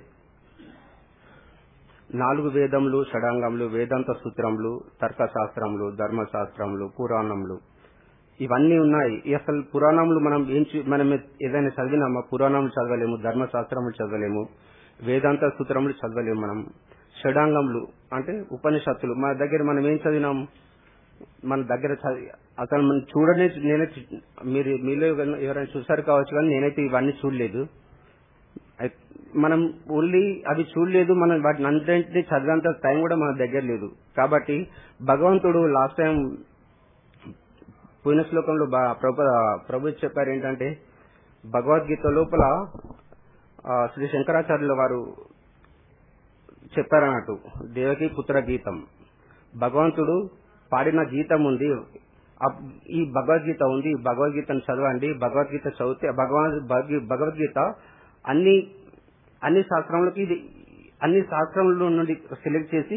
నాలుగు వేదములు, షడాంగములు, వేదాంత సూత్రములు, తర్కశాస్త్రములు, ధర్మశాస్త్రములు, పురాణములు ఇవన్నీ ఉన్నాయి. అసలు పురాణములు మనం ఏం మనం ఏదైనా చదివినామా? పురాణములు చదవలేము, ధర్మశాస్త్రములు చదవలేము, వేదాంత సూత్రములు చదవలేము. మనం షడాంగములు అంటే ఉపనిషత్తులు మన దగ్గర మనం ఏం చదివినాము? మన దగ్గర అసలు మనం చూడనే నేనే మీరు మీలో ఎవరైనా చూసారు కావచ్చు, కానీ నేనైతే ఇవన్నీ చూడలేదు. మనం ఓన్లీ అవి చూడలేదు, మనం వాటిని అన్నింటినీ చదివేంత టైం కూడా మన దగ్గర లేదు. కాబట్టి భగవంతుడు లాస్ట్ టైం పోయిన శ్లోకంలో ప్రభు ప్రభు చెప్పారు ఏంటంటే భగవద్గీత లోపల శ్రీ శంకరాచార్యుల వారు చెప్పారన్నట్టు దేవకి పుత్ర గీతం. భగవంతుడు పాడిన గీతం ఉంది, ఈ భగవద్గీత ఉంది, భగవద్గీతను చదవండి. భగవద్గీత చదివితే భగవద్ భగవద్గీత అన్ని అన్ని శాస్త్రములకి ఇది అన్ని శాస్త్రముల నుండి సెలెక్ట్ చేసి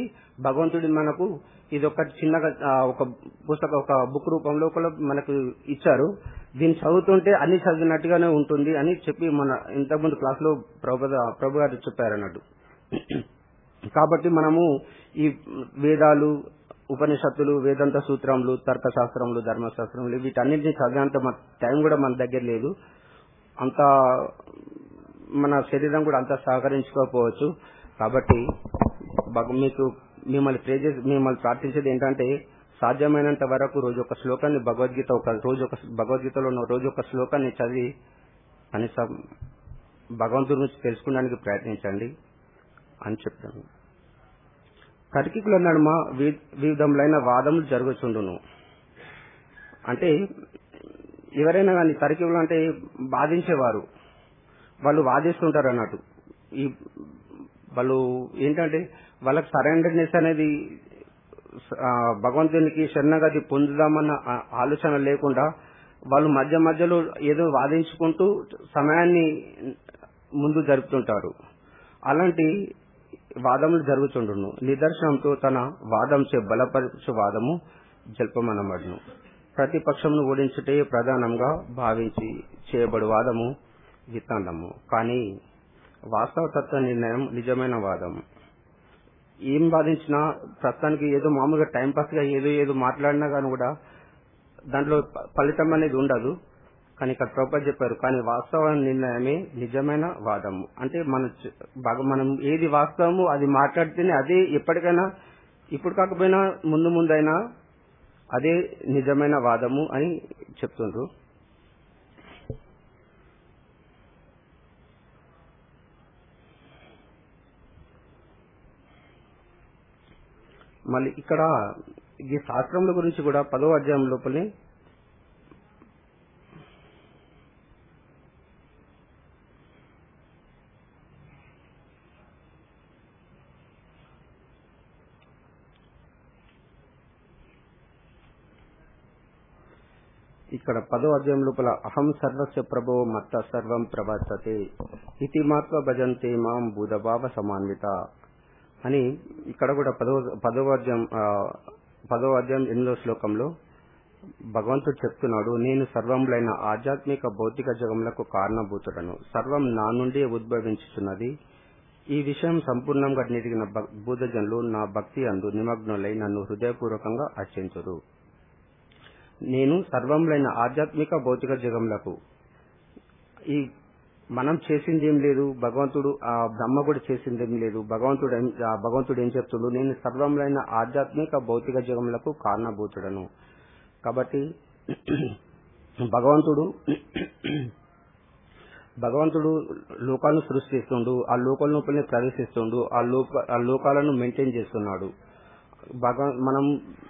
భగవంతుడి మనకు ఇది ఒక చిన్నగా ఒక పుస్తక ఒక బుక్ రూపంలో మనకు ఇచ్చారు. దీన్ని చదువుతుంటే అన్ని చదివినట్టుగానే ఉంటుంది అని చెప్పి మన ఇంతకుముందు క్లాస్ లో ప్రభు ప్రభు గారు చెప్పారు అన్నట్టు. కాబట్టి మనము ఈ వేదాలు, ఉపనిషత్తులు, వేదాంత సూత్రములు, తర్కశాస్త్రములు, ధర్మశాస్త్రములు వీటన్నింటినీ చదివేంత టైం కూడా మన దగ్గర లేదు. అంత మన శరీరం కూడా అంత సహకరించుకోకపోవచ్చు. కాబట్టి మీకు మిమ్మల్ని ప్రే చేసి మిమ్మల్ని ప్రార్థించేది ఏంటంటే సాధ్యమైనంత వరకు రోజు ఒక శ్లోకాన్ని భగవద్గీత ఒక రోజు ఒక భగవద్గీతలో ఉన్న రోజు ఒక శ్లోకాన్ని చదివి కనీసం భగవంతుడి గురించి తెలుసుకోవడానికి ప్రయత్నించండి అని చెప్తాను. తర్కికుల నడుమ వివిధములైన వాదములు జరుగుచుండును. అంటే ఎవరైనా కానీ తర్కికులు అంటే బాధించేవారు, వాళ్ళు వాదిస్తుంటారు అన్నట్టు. ఈ వాళ్ళు ఏంటంటే వాళ్ళకి సరెండర్నెస్ అనేది భగవంతునికి శరణాగతి పొందుదామన్న ఆలోచన లేకుండా వాళ్ళు మధ్య మధ్యలో ఏదో వాదించుకుంటూ సమయాన్ని ముందు జరుపుతుంటారు. అలాంటి వాదములు జరుగుతుండును. నిదర్శనంతో తన వాదం చే బలపరచు వాదము జల్పమనబడును. ప్రతిపక్షమును ఓడించుటే ప్రధానంగా భావించి చేయబడు వాదము విత్తాండము. కానీ వాస్తవ తత్వ నిర్ణయం నిజమైన వాదం. ఏం వాదించినా ప్రస్తుతానికి ఏదో మామూలుగా టైంపాస్ గా ఏదో ఏదో మాట్లాడినా కానీ కూడా దాంట్లో ఫలితం అనేది ఉండదు. కానీ ఇక్కడ ప్రభుపాద చెప్పారు, కానీ వాస్తవ నిర్ణయమే నిజమైన వాదము. అంటే మన మనం ఏది వాస్తవము అది మాట్లాడితేనే అదే ఎప్పటికైనా, ఇప్పుడు కాకపోయినా ముందు ముందైనా అదే నిజమైన వాదము అని చెప్తుండ్రు. మళ్ళీ ఇక్కడ ఈ శాస్త్రముల గురించి కూడా పదో అధ్యాయం లోపలే ఇక్కడ పదో అధ్యాయం లోపల అహం సర్వస్య ప్రభో మత్త సర్వం ప్రవర్తతే ఇతి మాత్వ భజంతే మాం బుధభావ సమాన్విత అని ఇక్కడ కూడా పదో పదో అధ్యాయం పదో అధ్యాయం ఎనిమిదో శ్లోకంలో భగవంతుడు చెప్తున్నాడు, నేను సర్వములైన ఆధ్యాత్మిక భౌతిక జగములకు కారణభూతుడను, సర్వం నా నుండి ఉద్భవించుతున్నది. ఈ విషయం సంపూర్ణంగా నెరిగిన బుద్ధజనులు నా భక్తి అందు నిమగ్నులై నన్ను హృదయపూర్వకంగా అర్చించురు. నేను సర్వములైన ఆధ్యాత్మిక భౌతిక జగములకు, ఈ మనం చేసింది ఏం లేదు, భగవంతుడు ఆ బ్రహ్మ కూడా చేసింది ఏం లేదు. భగవంతుడు భగవంతుడు ఏం చెప్తుడు, నేను సర్వములైన ఆధ్యాత్మిక భౌతిక జగములకు కారణభూతుడను. కాబట్టి భగవంతుడు భగవంతుడు లోకాలను సృష్టిస్తుండు, ఆ లోకాల లోపలనే ప్రవేశిస్తుండు, ఆ లోక ఆ లోకాలను మెయింటైన్ చేస్తున్నాడు. మనం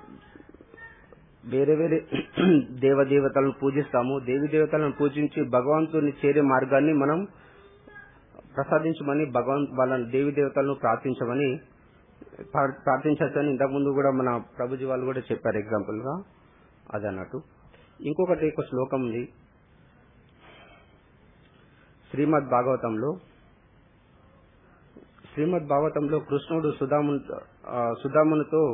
వేరే వేరే దేవదేవతలను పూజిస్తాము. దేవి దేవతలను పూజించి భగవంతుని చేరే మార్గాన్ని మనం ప్రసాదించమని భగవంతు వాళ్ళని దేవి దేవతలను ప్రార్థించమని ప్రార్థించని ఇంతకుముందు కూడా మన ప్రభుజీ వాళ్ళు కూడా చెప్పారు ఎగ్జాంపుల్ గా. అదన్నట్టు ఇంకొకటి ఒక శ్లోకం ఉంది శ్రీమద్ భాగవతంలో. శ్రీమద్ భాగవతంలో కృష్ణుడు సుధాము సుధామునితో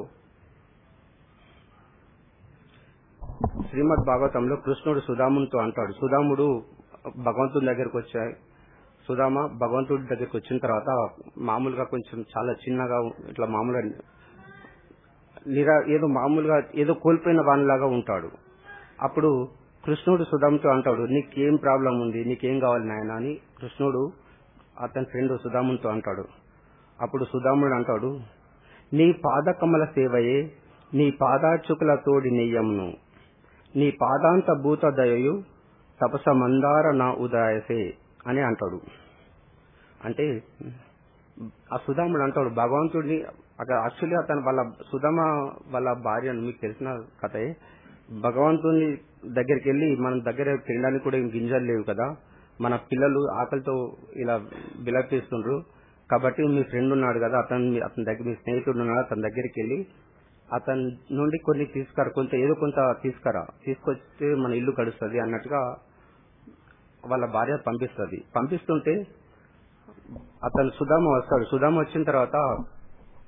శ్రీమద్ భాగవతంలో కృష్ణుడు సుధామునితో అంటాడు, సుధాముడు భగవంతుడి దగ్గరకు వచ్చాయి. సుధామ భగవంతుడి దగ్గరకు వచ్చిన తర్వాత మామూలుగా కొంచెం చాలా చిన్నగా ఇట్లా మామూలుగా నిరా ఏదో మామూలుగా ఏదో కోల్పోయిన వానిలాగా ఉంటాడు. అప్పుడు కృష్ణుడు సుధాముతో అంటాడు, నీకేం ప్రాబ్లం ఉంది, నీకేం కావాలి నాయన అని కృష్ణుడు అతని ఫ్రెండ్ సుధామునితో అంటాడు. అప్పుడు సుధాముడు అంటాడు, నీ పాదకమల సేవయే నీ పాదాచుకుల తోడి నెయ్యమును, నీ పాదాంత భూత దయయు తపస మందార నా ఉదాయసే అని అంటాడు. అంటే ఆ సుధాముడు అంటాడు భగవంతుడిని అక్కడ యాక్చువల్లీ అతను వాళ్ళ సుధామ వాళ్ళ భార్యను మీకు తెలిసిన కథే. భగవంతుని దగ్గరికి వెళ్లి మన దగ్గర తినడానికి కూడా గింజలు లేవు కదా, మన పిల్లలు ఆకలితో ఇలా బిలపిస్తుండ్రు కాబట్టి మీ ఫ్రెండ్ ఉన్నాడు కదా, అతను అతని దగ్గర మీ స్నేహితుడు ఉన్నాడు, అతని దగ్గరికి వెళ్లి అతని నుండి కొన్ని తీసుకురా, కొంత ఏదో కొంత తీసుకురా, తీసుకొస్తే మన ఇల్లు గడుస్తుంది అన్నట్టుగా వాళ్ళ భార్య పంపిస్తుంది. పంపిస్తుంటే అతను సుధామ వస్తాడు. సుధామ వచ్చిన తర్వాత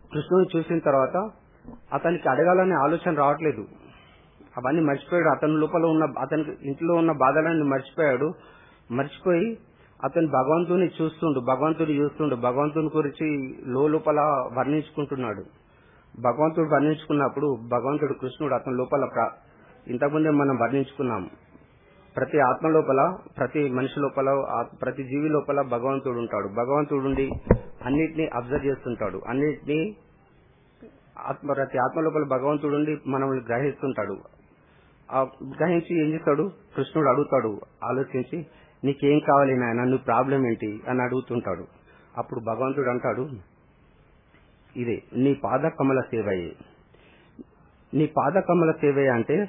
కృష్ణుని చూసిన తర్వాత అతనికి అడగాలనే ఆలోచన రావట్లేదు. అవన్నీ మర్చిపోయాడు. అతని లోపల ఉన్న అతనికి ఇంట్లో ఉన్న బాధలన్నీ మర్చిపోయాడు. మర్చిపోయి అతను భగవంతుని చూస్తుండు భగవంతుని చూస్తుండు భగవంతుని గురించి లోపల వర్ణించుకుంటున్నాడు. భగవంతుడు వర్ణించుకున్నప్పుడు భగవంతుడు కృష్ణుడు అతని లోపల ఇంతకుముందే మనం వర్ణించుకున్నాం. ప్రతి ఆత్మ లోపల, ప్రతి మనిషి లోపల, ప్రతి జీవి లోపల భగవంతుడు ఉంటాడు. భగవంతుడు ఉండి అన్నిటినీ అబ్జర్వ్ చేస్తుంటాడు. అన్నిటినీ ఆత్మ ప్రతి ఆత్మ లోపల భగవంతుడు ఉండి మనల్ని గ్రహిస్తుంటాడు. గ్రహించి ఏం చేస్తాడు? కృష్ణుడు అడుగుతాడు, ఆలోచించి నీకేం కావాలి నాయన, నువ్వు ప్రాబ్లం ఏంటి అని అడుగుతుంటాడు. అప్పుడు భగవంతుడు అంటాడు, ఇదే నీ పాద కమల సేవయే. నీ పాద కమల సేవయే అంటే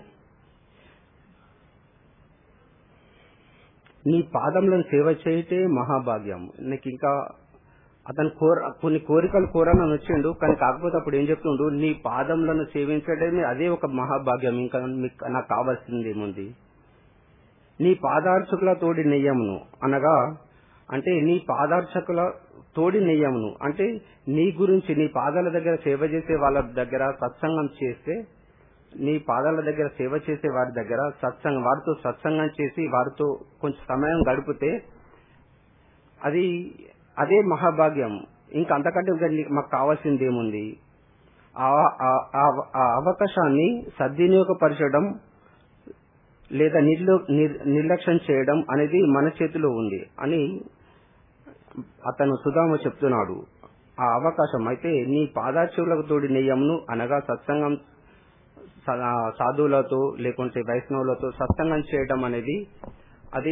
నీ పాదంలను సేవ చేయటే మహాభాగ్యం. నీకు ఇంకా అతను కోర కొన్ని కోరికలు కోరాలని వచ్చిండు, కానీ కాకపోతే అప్పుడు ఏం చెప్తుండు, నీ పాదములను సేవించడమే అదే ఒక మహాభాగ్యం. ఇంకా నాకు కావాల్సింది ఏముంది? నీ పాదార్చకుల తోడి నెయ్యమును అనగా అంటే నీ పాదార్చకుల తోడి నెయ్యమును అంటే నీ గురించి నీ పాదాల దగ్గర సేవ చేసే వాళ్ళ దగ్గర సత్సంగం చేస్తే, నీ పాదాల దగ్గర సేవ చేసే వారి దగ్గర సత్సంగం వారితో సత్సంగం చేసి వారితో కొంచెం సమయం గడిపితే అది అదే మహాభాగ్యం. ఇంకా అంతకంటే మాకు కావాల్సింది ఏముంది? ఆ అవకాశాన్ని సద్వినియోగపరచడం లేదా నిర్లక్ష్యం చేయడం అనేది మన చేతిలో ఉంది అని అతను సుధామ చెప్తున్నాడు. ఆ అవకాశం అయితే నీ పాదార్చులకు తోడి నెయ్యమును అనగా సత్సంగం సాధువులతో లేకుంటే వైష్ణవులతో సత్సంగం చేయడం అనేది అది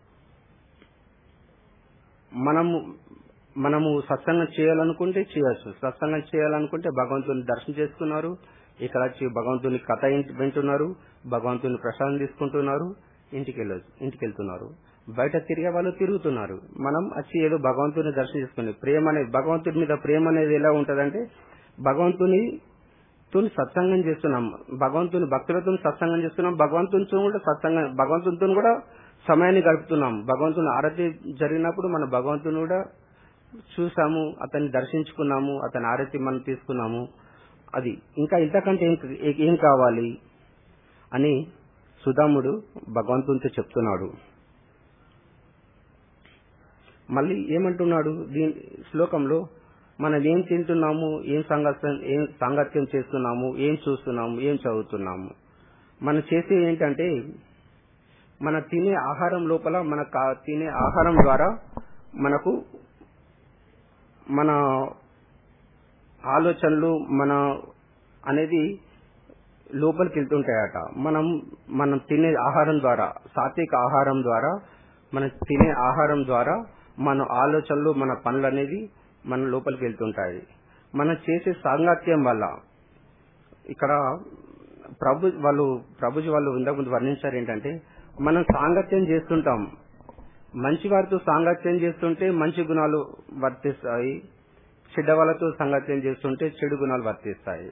మనము మనము సత్సంగం చేయాలనుకుంటే చేయొచ్చు. సత్సంగం చేయాలనుకుంటే భగవంతుని దర్శనం చేసుకున్నారు, ఇక్కడ వచ్చి భగవంతుని కథ వింటున్నారు, భగవంతుని ప్రసాదం తీసుకుంటున్నారు, ఇంటికి వెళ్ళొచ్చు ఇంటికి వెళ్తున్నారు. బయట తిరిగే వాళ్ళు తిరుగుతున్నారు. మనం వచ్చి ఏదో భగవంతుని దర్శనం చేసుకుని ప్రేమ అనేది భగవంతుడి మీద ప్రేమ అనేది ఎలా ఉంటదంటే భగవంతుని తో సత్సంగం చేస్తున్నాం, భగవంతుని భక్తులతో సత్సంగం చేస్తున్నాం, భగవంతునితో కూడా సత్సంగం భగవంతునితో కూడా సమయాన్ని గడుపుతున్నాం. భగవంతుని ఆరతి జరిగినప్పుడు మన భగవంతుని కూడా చూసాము, అతన్ని దర్శించుకున్నాము, అతని ఆరతి మనం తీసుకున్నాము. అది ఇంకా ఇంతకంటే ఏం కావాలి అని సుధాముడు భగవంతునితో చెప్తున్నాడు. మళ్ళీ ఏమంటున్నాడు దీని శ్లోకంలో, మనం ఏం తింటున్నాము, ఏం సంగత్యం ఏం సాంగత్యం చేస్తున్నాము, ఏం చూస్తున్నాము, ఏం చదువుతున్నాము. మనం చేసే ఏంటంటే మన తినే ఆహారం లోపల మన తినే ఆహారం ద్వారా మనకు మన ఆలోచనలు మన అనేది లోపలికి వెళ్తుంటాయట. మనం మనం తినే ఆహారం ద్వారా, సాత్విక ఆహారం ద్వారా, మనం తినే ఆహారం ద్వారా మన ఆలోచనలు మన పనులు అనేది మన లోపలికి వెళ్తుంటాయి. మనం చేసే సాంగత్యం వల్ల ఇక్కడ ప్రభు వాళ్ళు ప్రభుజీ వాళ్ళు ఇంతకుముందు వర్ణించారు ఏంటంటే మనం సాంగత్యం చేస్తుంటాం, మంచి వారితో సాంగత్యం చేస్తుంటే మంచి గుణాలు వర్తిస్తాయి, చెడ్డ వాళ్ళతో సాంగత్యం చేస్తుంటే చెడు గుణాలు వర్తిస్తాయి.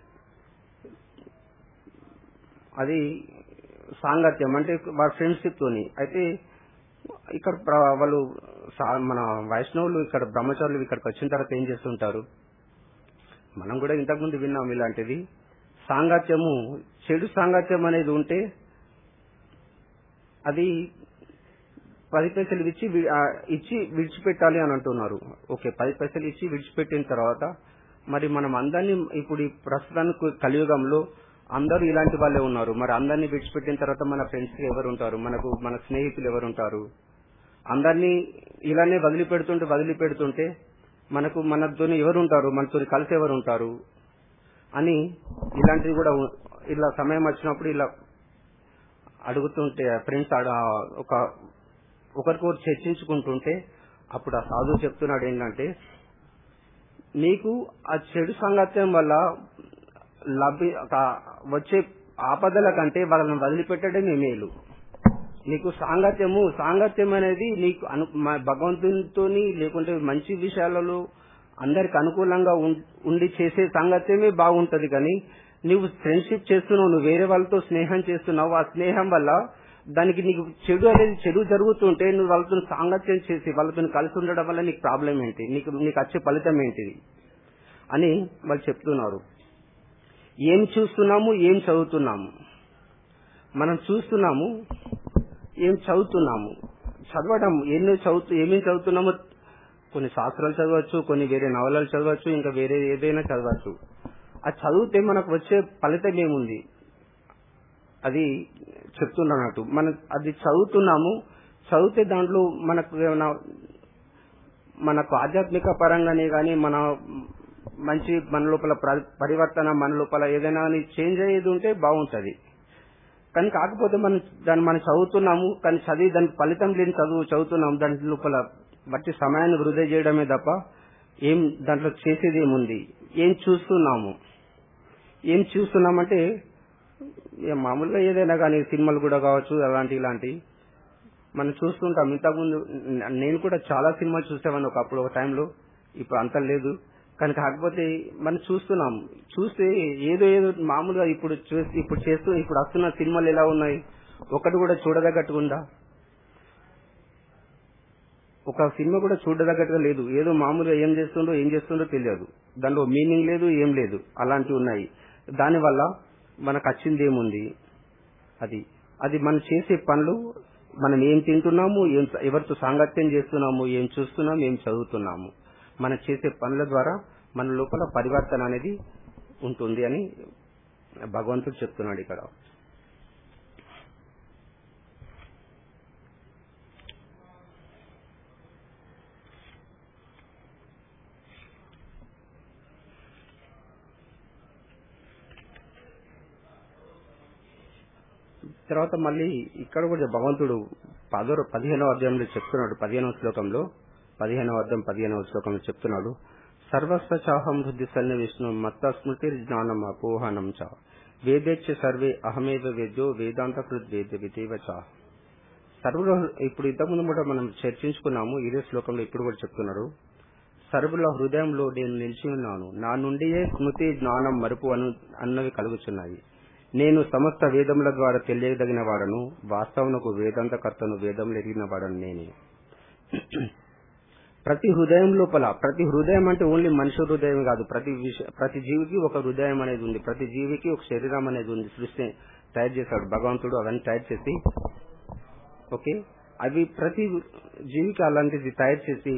అది సాంగత్యం అంటే వాళ్ళ ఫ్రెండ్షిప్ తోని. అయితే ఇక్కడ వాళ్ళు మన వైష్ణవులు ఇక్కడ బ్రహ్మచారులు ఇక్కడికి వచ్చిన తర్వాత ఏం చేస్తుంటారు, మనం కూడా ఇంతకుముందు విన్నాం ఇలాంటిది. సాంగత్యము చెడు సాంగత్యం అనేది ఉంటే అది పది పైసలు ఇచ్చి ఇచ్చి విడిచిపెట్టాలి అని అంటున్నారు. ఓకే, పది పైసలు ఇచ్చి విడిచిపెట్టిన తర్వాత మరి మనం అందరినీ ఇప్పుడు ఈ ప్రస్తుతానికి కలియుగంలో అందరూ ఇలాంటి వాళ్ళే ఉన్నారు. మరి అందరినీ విడిచిపెట్టిన తర్వాత మన ఫ్రెండ్స్ ఎవరు ఉంటారు, మనకు మన స్నేహితులు ఎవరు ఉంటారు? అందరినీ ఇలానే వదిలిపెడుతుంటే వదిలిపెడుతుంటే మనకు మనతో ఎవరు ఉంటారు, మనతో కలిసి ఎవరు ఉంటారు అని ఇలాంటివి కూడా ఇలా సమయం వచ్చినప్పుడు ఇలా అడుగుతుంటే ఫ్రెండ్స్ ఒక ఒకరికొకరు చర్చించుకుంటుంటే అప్పుడు ఆ సాధువు చెప్తున్నాడు ఏంటంటే, నీకు ఆ చెడు సాంగత్యం వల్ల లభి వచ్చే ఆపదల కంటే వాళ్ళని వదిలిపెట్టడమే మేలు. నీకు సాంగత్యము సాంగత్యం అనేది నీకు భగవంతునితో లేకుంటే మంచి విషయాలలో అందరికి అనుకూలంగా ఉండి చేసే సాంగత్యమే బాగుంటది. కానీ నువ్వు ఫ్రెండ్షిప్ చేస్తున్నావు, నువ్వు వేరే వాళ్ళతో స్నేహం చేస్తున్నావు, ఆ స్నేహం వల్ల దానికి నీకు చెడు అనేది చెడు జరుగుతుంటే నువ్వు వాళ్ళతో సాంగత్యం చేసి వాళ్ళతో కలిసి ఉండడం వల్ల నీకు ప్రాబ్లం ఏంటి, నీకు నీకు వచ్చే ఫలితం ఏంటిది అని వాళ్ళు చెప్తున్నారు. ఏం చూస్తున్నాము, ఏం చదువుతున్నాము? మనం చూస్తున్నాము, ఏం చదువుతున్నాము? చదవడం ఎన్నో చదువుతూ ఏమేమి చదువుతున్నామో, కొన్ని శాస్త్రాలు చదవచ్చు, కొన్ని వేరే నవలలు చదవచ్చు, ఇంకా వేరే ఏదైనా చదవచ్చు. అది చదివితే మనకు వచ్చే ఫలితం ఏముంది అది చెప్తున్నట్టు. మనం అది చదువుతున్నాము, చదివితే దాంట్లో మనకు మనకు ఆధ్యాత్మిక పరంగానే గాని, మన మంచి మన లోపల పరివర్తన, మన లోపల ఏదైనా చేంజ్ అయ్యేది ఉంటే బాగుంటది. కానీ కాకపోతే మనం దాన్ని మనం చదువుతున్నాము, కానీ చదివి దానికి ఫలితం లేని చదువు చదువుతున్నాము, దాని లోపల బట్టి సమయాన్ని వృధా చేయడమే తప్ప ఏం దాంట్లో చేసేది ఏముంది? ఏం చూస్తున్నాము? ఏం చూస్తున్నామంటే మామూలుగా ఏదైనా కానీ సినిమాలు కూడా కావచ్చు, అలాంటి ఇలాంటి మనం చూస్తుంటాం. ఇంతకుముందు నేను కూడా చాలా సినిమాలు చూసేవాడిని ఒకప్పుడు, ఒక టైంలో. ఇప్పుడు అంత లేదు. కానీ కాకపోతే మనం చూస్తున్నాం. చూస్తే ఏదో ఏదో మామూలుగా ఇప్పుడు చూసి ఇప్పుడు చేస్తూ ఇప్పుడు వస్తున్న సినిమాలు ఎలా ఉన్నాయి? ఒకటి కూడా చూడదగ్గట్టుగా, ఒక సినిమా కూడా చూడదగ్గట్టుగా లేదు. ఏదో మామూలుగా ఏం చేస్తుండో ఏం చేస్తుండో తెలియదు, దానిలో మీనింగ్ లేదు, ఏం లేదు, అలాంటివి ఉన్నాయి. దానివల్ల మనకు వచ్చింది ఏముంది? అది అది మనం చేసే పనులు, మనం ఏం తింటున్నాము, ఏం ఎవరితో సాంగత్యం చేస్తున్నాము, ఏం చూస్తున్నాము, ఏం చదువుతున్నాము, మనం చేసే పనుల ద్వారా మన లోపల పరివర్తన అనేది ఉంటుంది అని భగవంతుడు చెప్తున్నాడు ఇక్కడ. తర్వాత మళ్ళీ ఇక్కడ కూడా భగవంతుడు పదో పదిహేనవ అధ్యాయంలో చెప్తున్నాడు. పదిహేనవ శ్లోకంలో పదిహేనవ అధ్యాయం పదిహేనవ శ్లోకంలో చెప్తున్నాడు, సర్వస్వ చాహం బుద్ధి సన్ని విష్ణు మత్త స్మృతి జ్ఞానం అపోహనం చ వేదేచ్చ సర్వే అహమేవ వేద్యో వేదాంత కృత్ వేద్య విదేవ చ. సర్వుల ఇప్పుడు ఇంతకుముందు కూడా మనం చర్చించుకున్నాము. ఇదే శ్లోకంలో ఇప్పుడు కూడా చెప్తున్నాడు, సర్వుల హృదయంలో నేను నిలిచి ఉన్నాను, నా నుండియే స్మృతి జ్ఞానం మరుపు అను అన్నవి కలుగుచున్నాయి. నేను సమస్త వేదముల ద్వారా తెలియదగిన వాడను, వాస్తవనకు వేదాంతకర్తను, వేదములు ఎరిగిన వాడను నేనే. ప్రతి హృదయం లోపల, ప్రతి హృదయం అంటే ఓన్లీ మనిషి హృదయం కాదు, ప్రతి ప్రతి జీవికి ఒక హృదయం అనేది ఉంది, ప్రతి జీవికి ఒక శరీరం అనేది ఉంది. సృష్టి తయారు చేశాడు భగవంతుడు, అవన్నీ తయారు చేసి ఓకే అవి ప్రతి జీవికి అలాంటిది తయారు చేసి,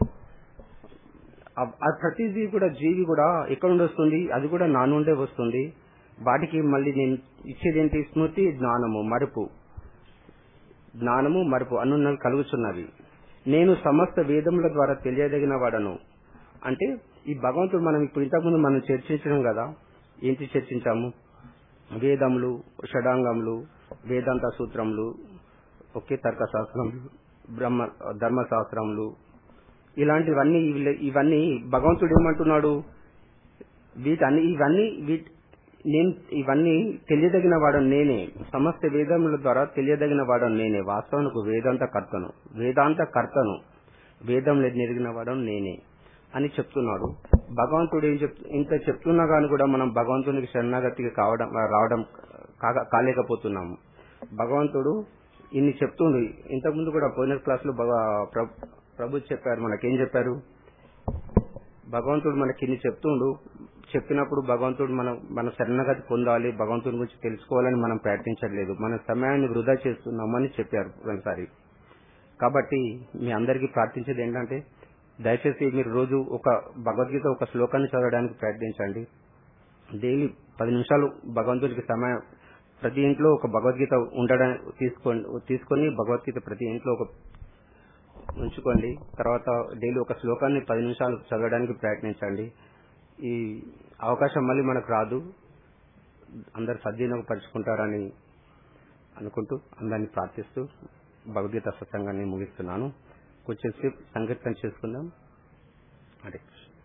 ప్రతి జీవి కూడా జీవి కూడా ఎక్కడ నుండి వస్తుంది? అది కూడా నా నుండే వస్తుంది. వాటికి మళ్ళీ నేను ఇచ్చేదేంటి? స్మృతి జ్ఞానము మరుపు, జ్ఞానము మరుపు అనున్నవి కలుగుతున్నవి. నేను సమస్త వేదముల ద్వారా తెలియదగిన వాడను అంటే ఈ భగవంతుడు, మనం ఇప్పుడు ఇంతకుముందు మనం చర్చించడం కదా, ఏంటి చర్చించాము? వేదములు, షడాంగములు, వేదాంత సూత్రములు, ఒకే తర్కశాస్త్రములు, బ్రహ్మ ధర్మశాస్త్రములు, ఇలాంటివన్నీ ఇవన్నీ భగవంతుడు ఏమంటున్నాడు? వీటన్ని ఇవన్నీ వీటి నేను ఇవన్నీ తెలియదగిన వాడను నేనే, సమస్త వేదముల ద్వారా తెలియదగిన వాడను నేనే, వాస్తవానికి వేదాంత కర్తను, వేదాంత కర్తను, వేదం ఎరిగిన వాడను నేనే అని చెప్తున్నాడు భగవంతుడు. ఏం చెప్ ఇంత చెప్తున్నా కానీ కూడా మనం భగవంతునికి శరణాగతికి కావడం రావడం కాలేకపోతున్నాము. భగవంతుడు ఇన్ని చెప్తుండు. ఇంతకుముందు కూడా పోయిన క్లాస్ లో ప్రభు చెప్పారు, మనకేం చెప్పారు? భగవంతుడు మనకి ఇన్ని చెప్తుండు. చెప్పినప్పుడు భగవంతుడు మన మన శరణాగతి పొందాలి, భగవంతుడి గురించి తెలుసుకోవాలని మనం ప్రయత్నించట్లేదు, మన సమయాన్ని వృధా చేస్తున్నామని చెప్పారు ఒకసారి. కాబట్టి మీ అందరికీ ప్రార్థించేది ఏంటంటే, దయచేసి మీరు రోజు ఒక భగవద్గీత ఒక శ్లోకాన్ని చదవడానికి ప్రయత్నించండి. డైలీ పది నిమిషాలు భగవంతుడికి సమయం, ప్రతి ఇంట్లో ఒక భగవద్గీత ఉండడం తీసుకొని తీసుకొని భగవద్గీత ప్రతి ఇంట్లో ఒక ఉంచుకోండి. తర్వాత డైలీ ఒక శ్లోకాన్ని పది నిమిషాలు చదవడానికి ప్రయత్నించండి. ఈ అవకాశం మళ్ళీ మనకు రాదు, అందరు సద్వినియోగపరుచుకుంటారని అనుకుంటూ అందరినీ ప్రార్థిస్తూ భగవద్గీత సత్సంగాన్ని ముగిస్తున్నాను. కొంచెం సేపు సంకీర్తన చేసుకుందాం. అదే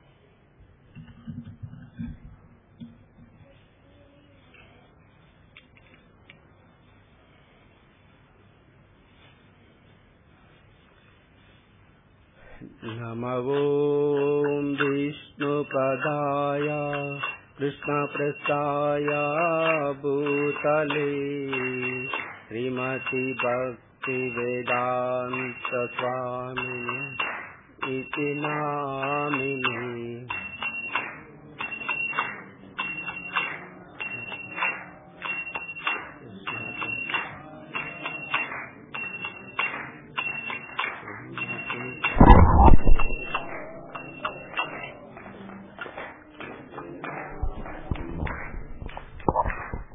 నమో విష్ణుపదాయ కృష్ణప్రస్థాయ భూతలే శ్రీమతి భక్తి వేదాంత స్వామి ఇతి నామిని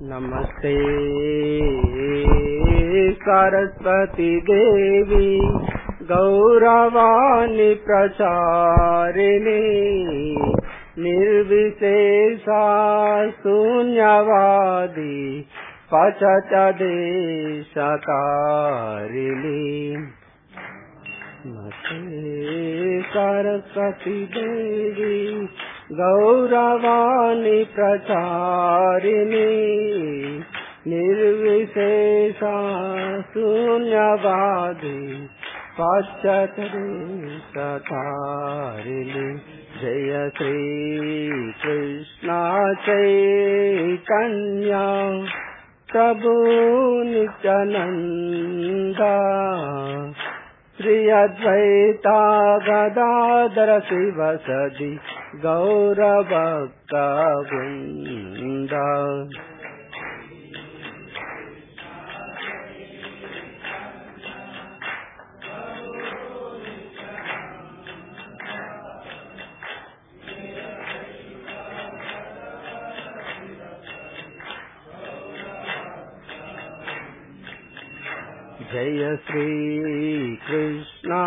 नमस्ते सरस्वती देवी गौरवाणी प्रचारिणी निर्विशेषा शून्यवादी पचचदेशतारिणी नमस्ते सरस्वती देवी गौरवाणी प्रचारिणी निर्विशेषा शून्यवादी पचचदेशतारिणी जय श्री कृष्ण चैतन्य प्रभु नित्यानंद श्री अद्वैता गदाधर शिवसदि गौरभक्त वृंद जय श्री कृष्ण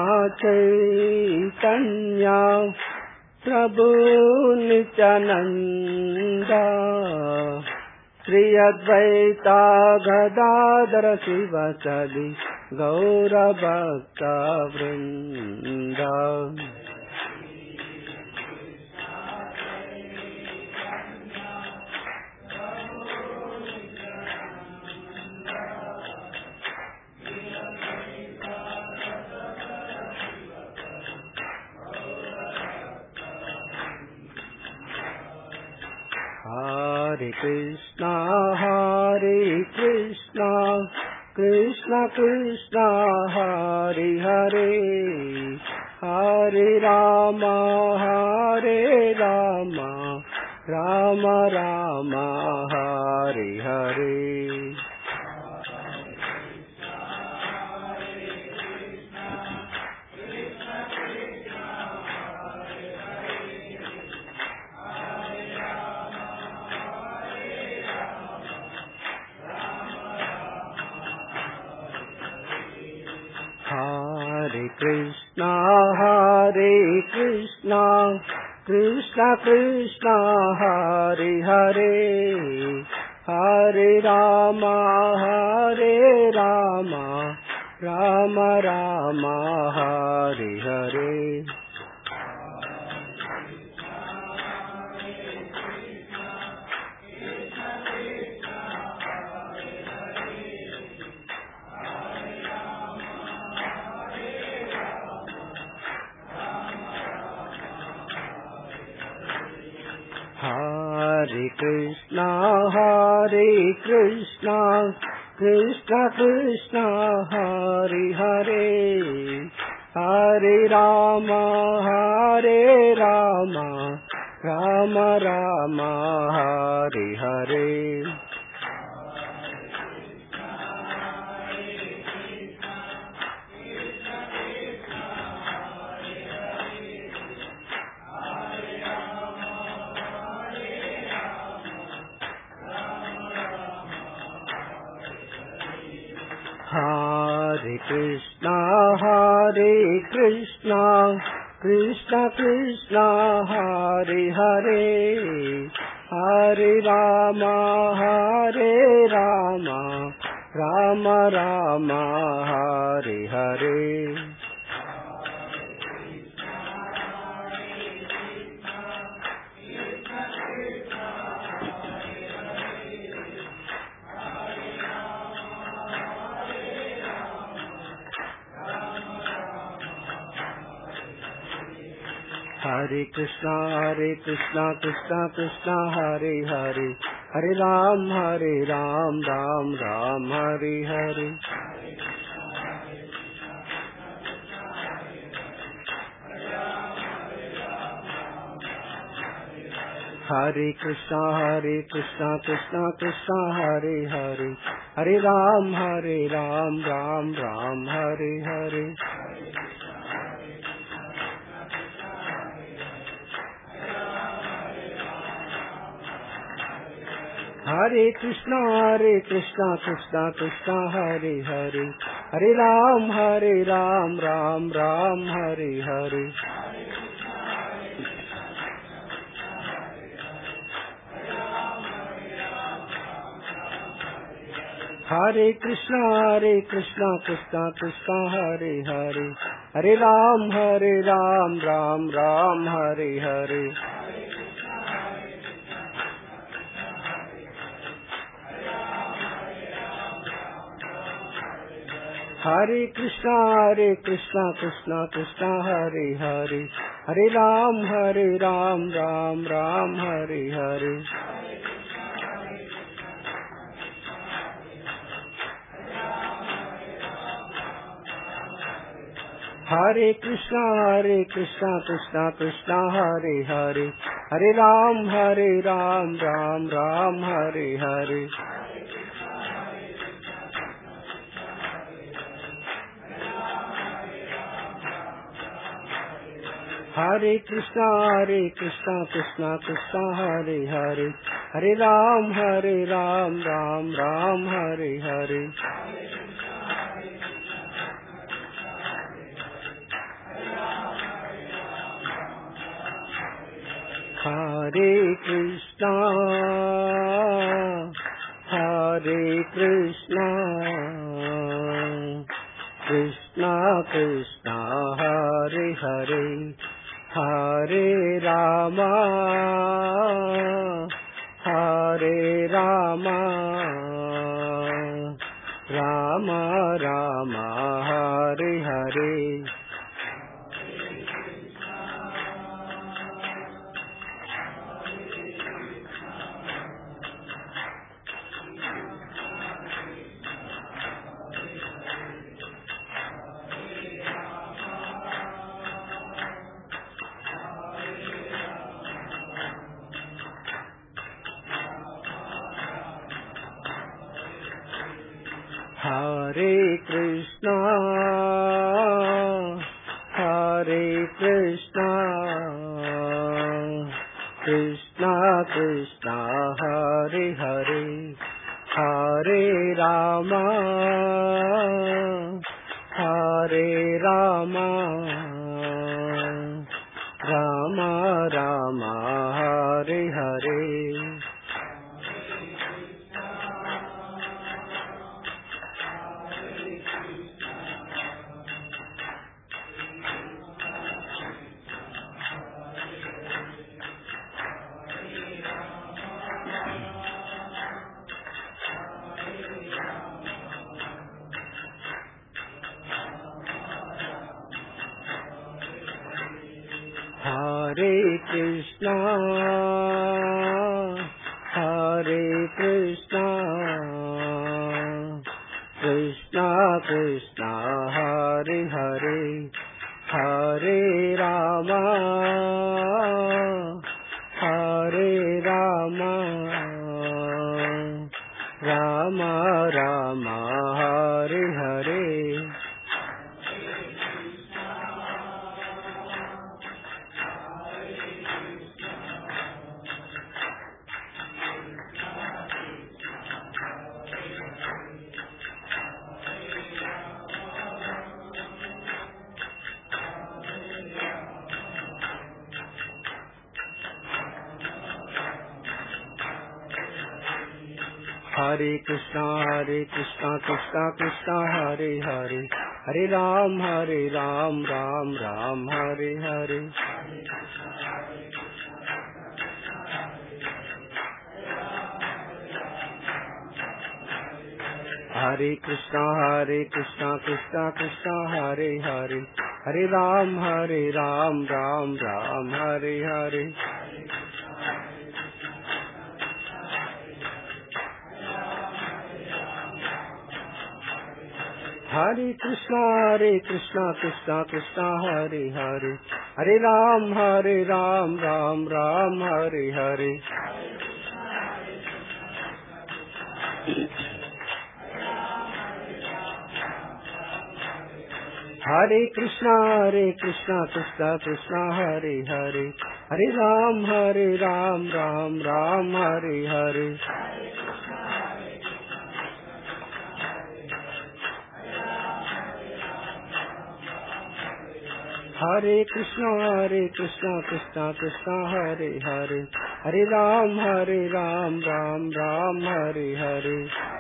चैतन्य प्रभु नित्यानंद श्री अद्वैता गदाधर शिवसदि गौरभक्त वृंद Hare Krishna Hare Krishna Krishna Krishna Hare Hare Hare Ram Hare Ram Ram Ram Hare Hare Hare Krishna Hare Krishna Krishna Krishna Hare Hare Hare Ram Hare Ram Ram Ram Hare Hare Hare Krishna Hare Krishna Krishna Krishna Hare Hare Hare Ram Hare Ram Ram Ram Hare Hare Hare Krishna Hare Krishna Krishna Krishna Hare Hare Hare Ram Hare Ram Ram Ram Hare Hare Hare Krishna Hare Krishna Krishna Krishna Hare Hare Hare Ram Hare Ram Ram Ram Hare Hare Hare Krishna Hare Krishna Krishna Krishna Hare Hare Hare Ram Hare Ram Ram Ram Hare Hare Hare Krishna, Hare Krishna, Krishna Krishna, Hare Hare, Hare Ram, Hare Ram, Ram Ram, Hare Hare. Hare Krishna, Hare Krishna, Krishna Krishna, Hare Hare, Hare Ram, Hare Ram, Ram Ram, Hare Hare. Hare Krishna, Hare Krishna, Krishna Krishna, Hare Hare, Hare Ram, Hare Ram, Ram Ram, Hare Hare. Hare Krishna, Hare Krishna, Krishna Krishna, Hare Hare, Hare Ram, Hare Ram, Ram Ram, Hare Hare. Hare Krishna, Hare Krishna, Krishna Krishna, Hare Hare, Hare Ram, Hare Ram, Ram Ram, Hare Hare. Hare Krishna, Hare Krishna, Krishna Krishna, Hare Hare, Hare Rama, Hare Rama, Rama Rama, Hare Hare. Hare Krishna, Hare Krishna, Krishna Krishna, Hare Hare, Hare Rama, Hare Rama, Rama Rama, Hare Hare. Hare Krishna, Hare Krishna, Krishna Krishna, Hare Hare, Hare Rama, Hare Rama, Rama Rama, Hare Hare. Hare Krishna, Hare Krishna, Krishna Krishna, Hare Hare, Hare Ram, Hare Ram, Ram Ram, Hare Hare. Hare Krishna, Hare Krishna, Krishna Krishna, Hare Hare, Hare Ram, Hare Ram, Ram Ram, Hare Hare. Hare Krishna, Hare Krishna, Krishna Krishna, Hare Hare, Hare Ram, Hare Ram, Ram Ram, Hare Hare. Hare Krishna, Hare Krishna, Krishna Krishna, Hare Hare, Hare Ram, Hare Ram, Ram Ram, Hare Hare. Hare Krishna Hare Krishna Krishna Krishna Hare Hare Hare Ram Hare Ram Ram Ram Hare Hare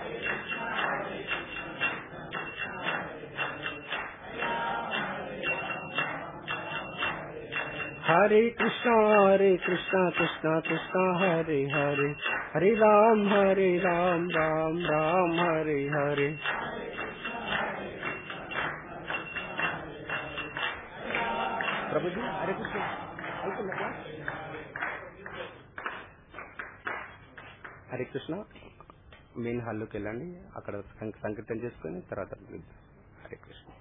Hare Krishna Hare Krishna Krishna Krishna Hare Hare Hare Ram Hare Ram Ram Ram Hare Hare Prabhu ji Hare Krishna Hare Krishna main హాల్లోకి వెళ్ళండి, అక్కడ సంకీర్తన చేసుకుని తర్వాత హరే కృష్ణ.